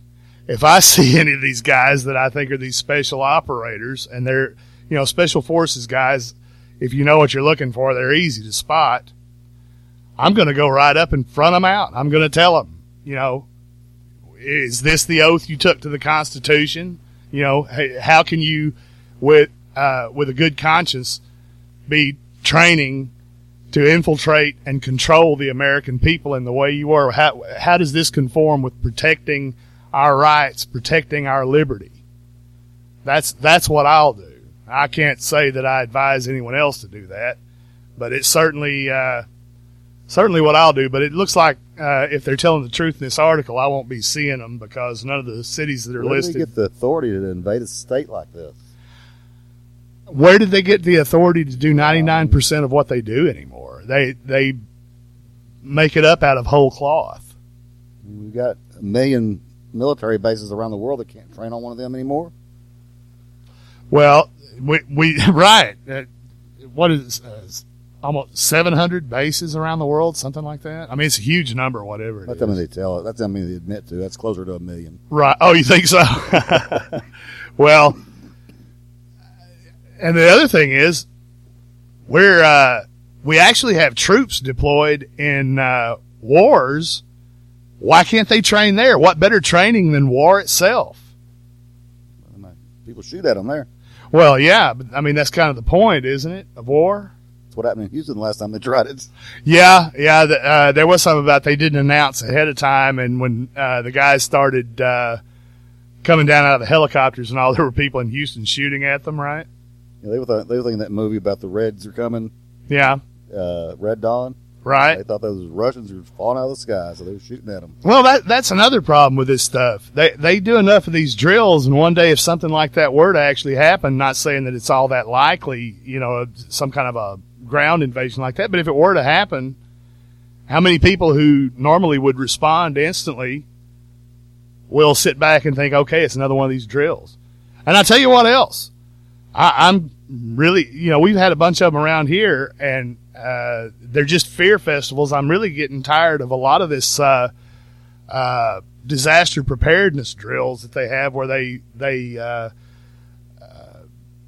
if I see any of these guys that I think are these special operators, and they're, you know, special forces guys, if you know what you're looking for, they're easy to spot. I'm going to go right up and front them out. I'm going to tell them, you know, is this the oath you took to the Constitution? You know, hey, how can you, with uh, with a good conscience, be training to infiltrate and control the American people in the way you are? How, how does this conform with protecting our rights, protecting our liberty? That's that's what I'll do. I can't say that I advise anyone else to do that, but it's certainly uh, certainly what I'll do. But it looks like uh, if they're telling the truth in this article, I won't be seeing them because none of the cities that are Where listed. Where did they get the authority to invade a state like this? Where did they get the authority to do ninety-nine percent of what they do anymore? They they make it up out of whole cloth. We've got a million military bases around the world that can't train on one of them anymore. Well, we, we right. Uh, what is uh, almost seven hundred bases around the world, something like that? I mean, it's a huge number, whatever it That's is. how many they tell it. That's how many they admit to. That's closer to a million. Right. Oh, you think so? Well, and the other thing is, we're uh, we actually have troops deployed in uh, wars. Why can't they train there? What better training than war itself? People shoot at them there. Well, yeah, but I mean that's kind of the point, isn't it? Of war. That's what happened in Houston the last time they tried it. Yeah, yeah. The, uh, there was something about they didn't announce ahead of time, and when uh, the guys started uh, coming down out of the helicopters and all, there were people in Houston shooting at them, right? Yeah, they were th- they were thinking that movie about the Reds are coming. Yeah. Uh, Red Dawn. Right. They thought those Russians were falling out of the sky, so they were shooting at them. Well, that that's another problem with this stuff. They they do enough of these drills, and one day if something like that were to actually happen, not saying that it's all that likely, you know, some kind of a ground invasion like that, but if it were to happen, how many people who normally would respond instantly will sit back and think, okay, it's another one of these drills? And I tell you what else, I, I'm really, you know, we've had a bunch of them around here, and uh, they're just fear festivals. I'm really getting tired of a lot of this uh, uh, disaster preparedness drills that they have, where they they uh, uh,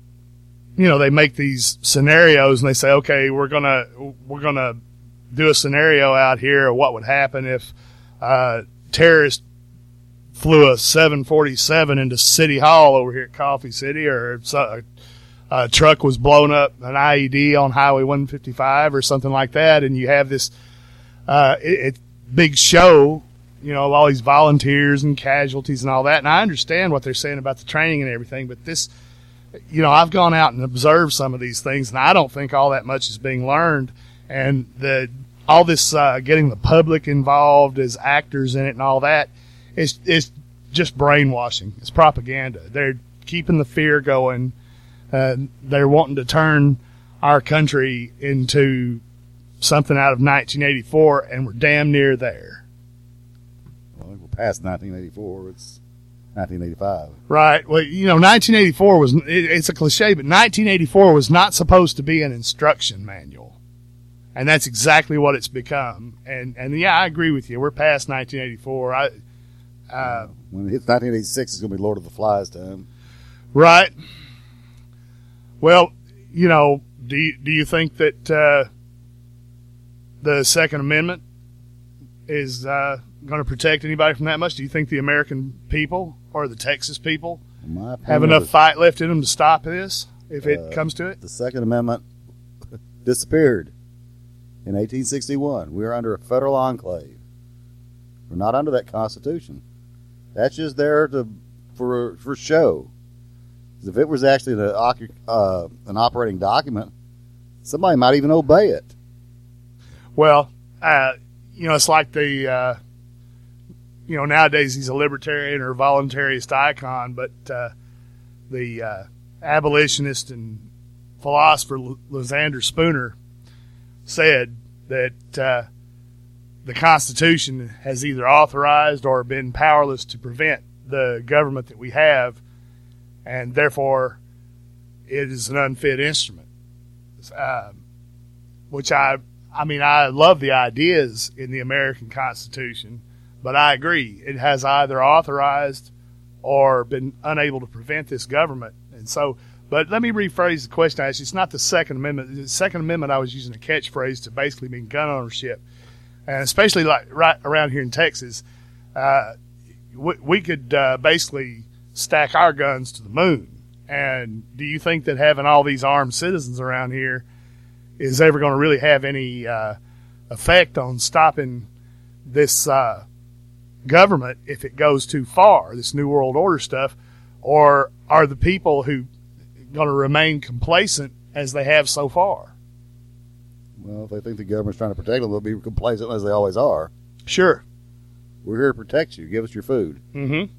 you know they make these scenarios and they say, okay, we're gonna we're gonna do a scenario out here of what would happen if uh, terrorists flew a seven forty-seven into City Hall over here at Coffee City, or if a, a truck was blown up, an I E D on Highway one fifty-five or something like that, and you have this uh, it, it, big show, you know, of all these volunteers and casualties and all that. And I understand what they're saying about the training and everything, but this, you know, I've gone out and observed some of these things, and I don't think all that much is being learned. And the all this uh, getting the public involved as actors in it and all that, It's it's just brainwashing. It's propaganda. They're keeping the fear going. Uh, they're wanting to turn our country into something out of nineteen eighty-four, and we're damn near there. Well, we're past nineteen eighty-four. It's nineteen eighty-five. Right. Well, you know, nineteen eighty-four was, it, it's a cliche, but nineteen eighty-four was not supposed to be an instruction manual. And that's exactly what it's become. And, and yeah, I agree with you. We're past nineteen eighty-four. I, Uh, when it hits nineteen eighty-six, it's going to be Lord of the Flies time. Right. Well, you know, do you, do you think that uh, the Second Amendment is uh, going to protect anybody from that much? Do you think the American people or the Texas people My have enough fight left in them to stop this if it uh, comes to it? The Second Amendment disappeared in eighteen sixty-one. We are under a federal enclave. We're not under that Constitution. That's just there to for for show. If it was actually an, uh, an operating document, somebody might even obey it. Well, uh, you know, it's like the, uh, you know, nowadays he's a libertarian or voluntarist icon, but uh, the uh, abolitionist and philosopher Lysander Spooner said that uh, the Constitution has either authorized or been powerless to prevent the government that we have, and therefore it is an unfit instrument. Um, which I, I mean, I love the ideas in the American Constitution, but I agree it has either authorized or been unable to prevent this government. And so, but let me rephrase the question I asked you. It's not the Second Amendment. The Second Amendment, I was using a catchphrase to basically mean gun ownership. And especially like right around here in Texas, uh, we, we could uh, basically stack our guns to the moon. And do you think that having all these armed citizens around here is ever going to really have any uh, effect on stopping this uh, government if it goes too far, this New World Order stuff? Or are the people who going to remain complacent as they have so far? Well, if they think the government's trying to protect them, they'll be complacent as they always are. Sure. We're here to protect you. Give us your food. Mm-hmm.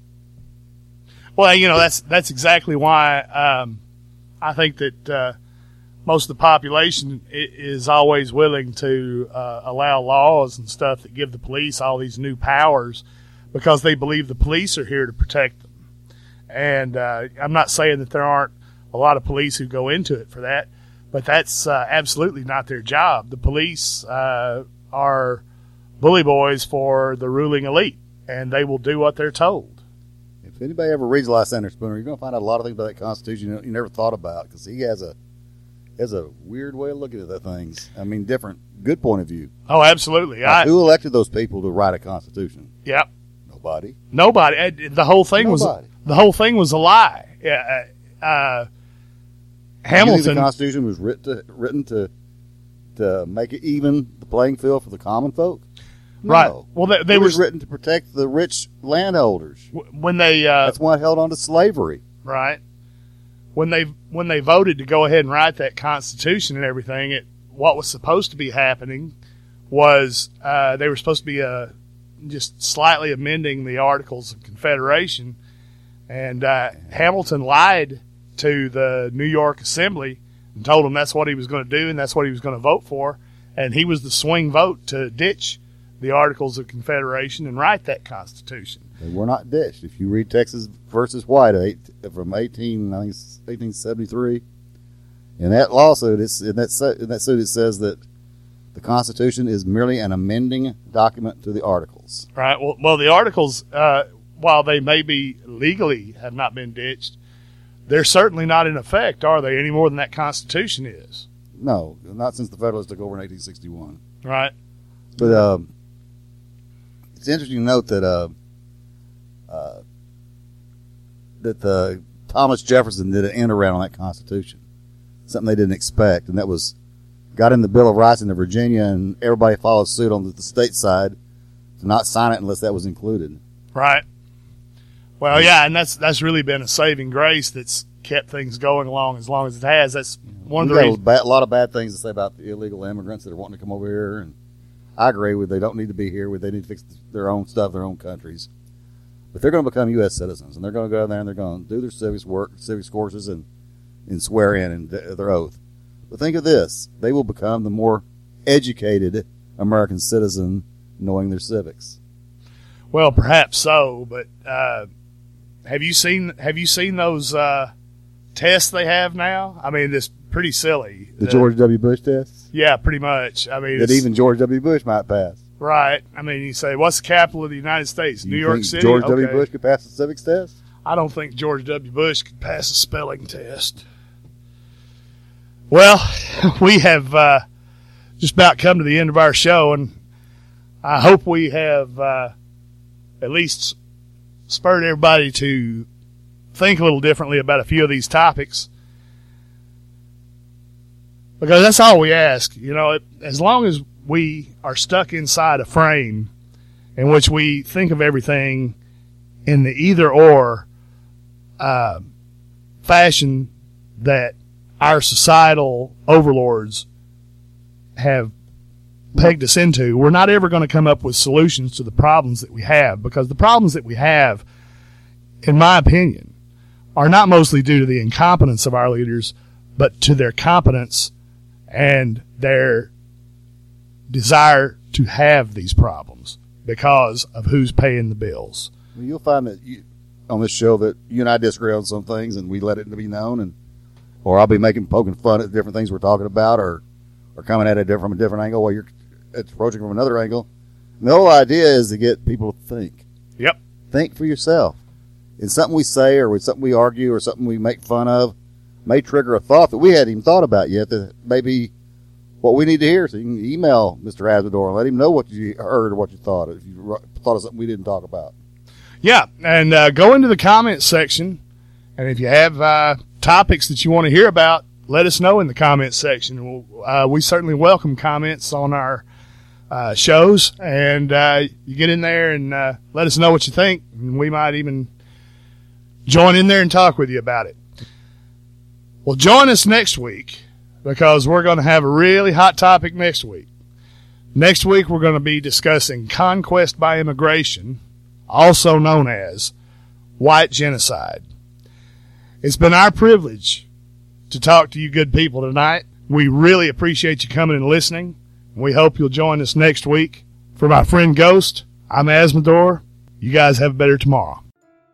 Well, you know, that's that's exactly why um, I think that uh, most of the population is always willing to uh, allow laws and stuff that give the police all these new powers, because they believe the police are here to protect them. And uh, I'm not saying that there aren't a lot of police who go into it for that, but that's uh, absolutely not their job. The police uh, are bully boys for the ruling elite, and they will do what they're told. If anybody ever reads Lysander Spooner, you're going to find out a lot of things about that Constitution you, know, you never thought about, because he has a has a weird way of looking at the things. I mean, different, good point of view. Oh, absolutely. Now, I, who elected those people to write a Constitution? Yep. Nobody. Nobody. The whole thing Nobody. was the whole thing was a lie. Yeah. Uh, uh, Hamilton. You think the Constitution was written to, written to to make it even the playing field for the common folk? No. Right. Well, they, they it were was written to protect the rich landholders. When they uh, that's why it held on to slavery. Right. When they when they voted to go ahead and write that Constitution and everything, it what was supposed to be happening was uh, they were supposed to be uh, just slightly amending the Articles of Confederation, and uh, Hamilton lied to the New York Assembly and told them that's what he was going to do and that's what he was going to vote for, and he was the swing vote to ditch the Articles of Confederation and write that Constitution. They were not ditched. If you read Texas versus White eight, from eighteen, I think it's eighteen seventy-three, in that lawsuit, it's in that in that suit it says that the Constitution is merely an amending document to the Articles. Right. Well, well, the Articles, uh, while they may be legally have not been ditched, they're certainly not in effect, are they? Any more than that Constitution is. No, not since the Federalists took over in eighteen sixty-one. Right. But um, it's interesting to note that uh, uh, that the Thomas Jefferson did an end around on that Constitution, something they didn't expect, and that was got in the Bill of Rights into Virginia, and everybody followed suit on the, the state side to not sign it unless that was included. Right. Well, yeah, and that's that's really been a saving grace that's kept things going along as long as it has. That's one We've of the got reasons. a, bad, a lot of bad things to say about the illegal immigrants that are wanting to come over here, and I agree with they don't need to be here. They need to fix their own stuff, their own countries. But they're going to become U S citizens, and they're going to go in there and they're going to do their civics work, civics courses, and, and swear in and their oath. But think of this: they will become the more educated American citizen, knowing their civics. Well, perhaps so, but uh, have you seen have you seen those uh, tests they have now? I mean, it's pretty silly. The George W. Bush test? Yeah, pretty much. I mean, that it's, even George W. Bush might pass. Right. I mean, you say, what's the capital of the United States? You New York think City? George W. Okay. Bush could pass the civics test? I don't think George W. Bush could pass a spelling test. Well, we have uh, just about come to the end of our show, and I hope we have uh, at least spurred everybody to think a little differently about a few of these topics. Because that's all we ask. You know, it, as long as we are stuck inside a frame in which we think of everything in the either-or uh, fashion that our societal overlords have pegged us into, we're not ever going to come up with solutions to the problems that we have, because the problems that we have, in my opinion, are not mostly due to the incompetence of our leaders, but to their competence and their desire to have these problems because of who's paying the bills. Well, you'll find that you, on this show that you and I disagree on some things, and we let it be known, and or I'll be making poking fun at different things we're talking about, or or coming at it from a different angle while you're approaching from another angle. And the whole idea is to get people to think. Yep. Think for yourself. in something we say or with something we argue or something we make fun of may trigger a thought that we hadn't even thought about yet that maybe what we need to hear. So you can email Mister Azzmador and let him know what you heard or what you thought, if you thought of something we didn't talk about. Yeah, and uh, go into the comments section, and if you have uh, topics that you want to hear about, let us know in the comments section. We'll, uh, we certainly welcome comments on our uh, shows, and uh, you get in there and uh, let us know what you think, and we might even join in there and talk with you about it. Well, join us next week, because we're going to have a really hot topic next week. Next week, we're going to be discussing conquest by immigration, also known as white genocide. It's been our privilege to talk to you good people tonight. We really appreciate you coming and listening. We hope you'll join us next week. For my friend Ghost, I'm Azzmador. You guys have a better tomorrow.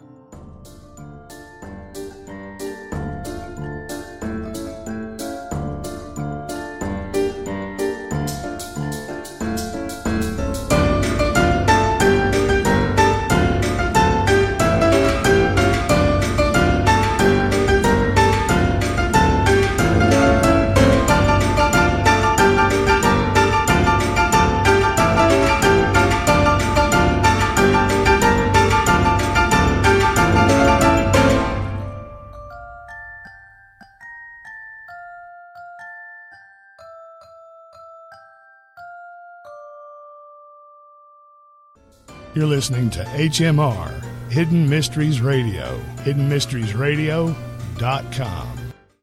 You're listening to H M R, Hidden Mysteries Radio, hidden mysteries radio dot com.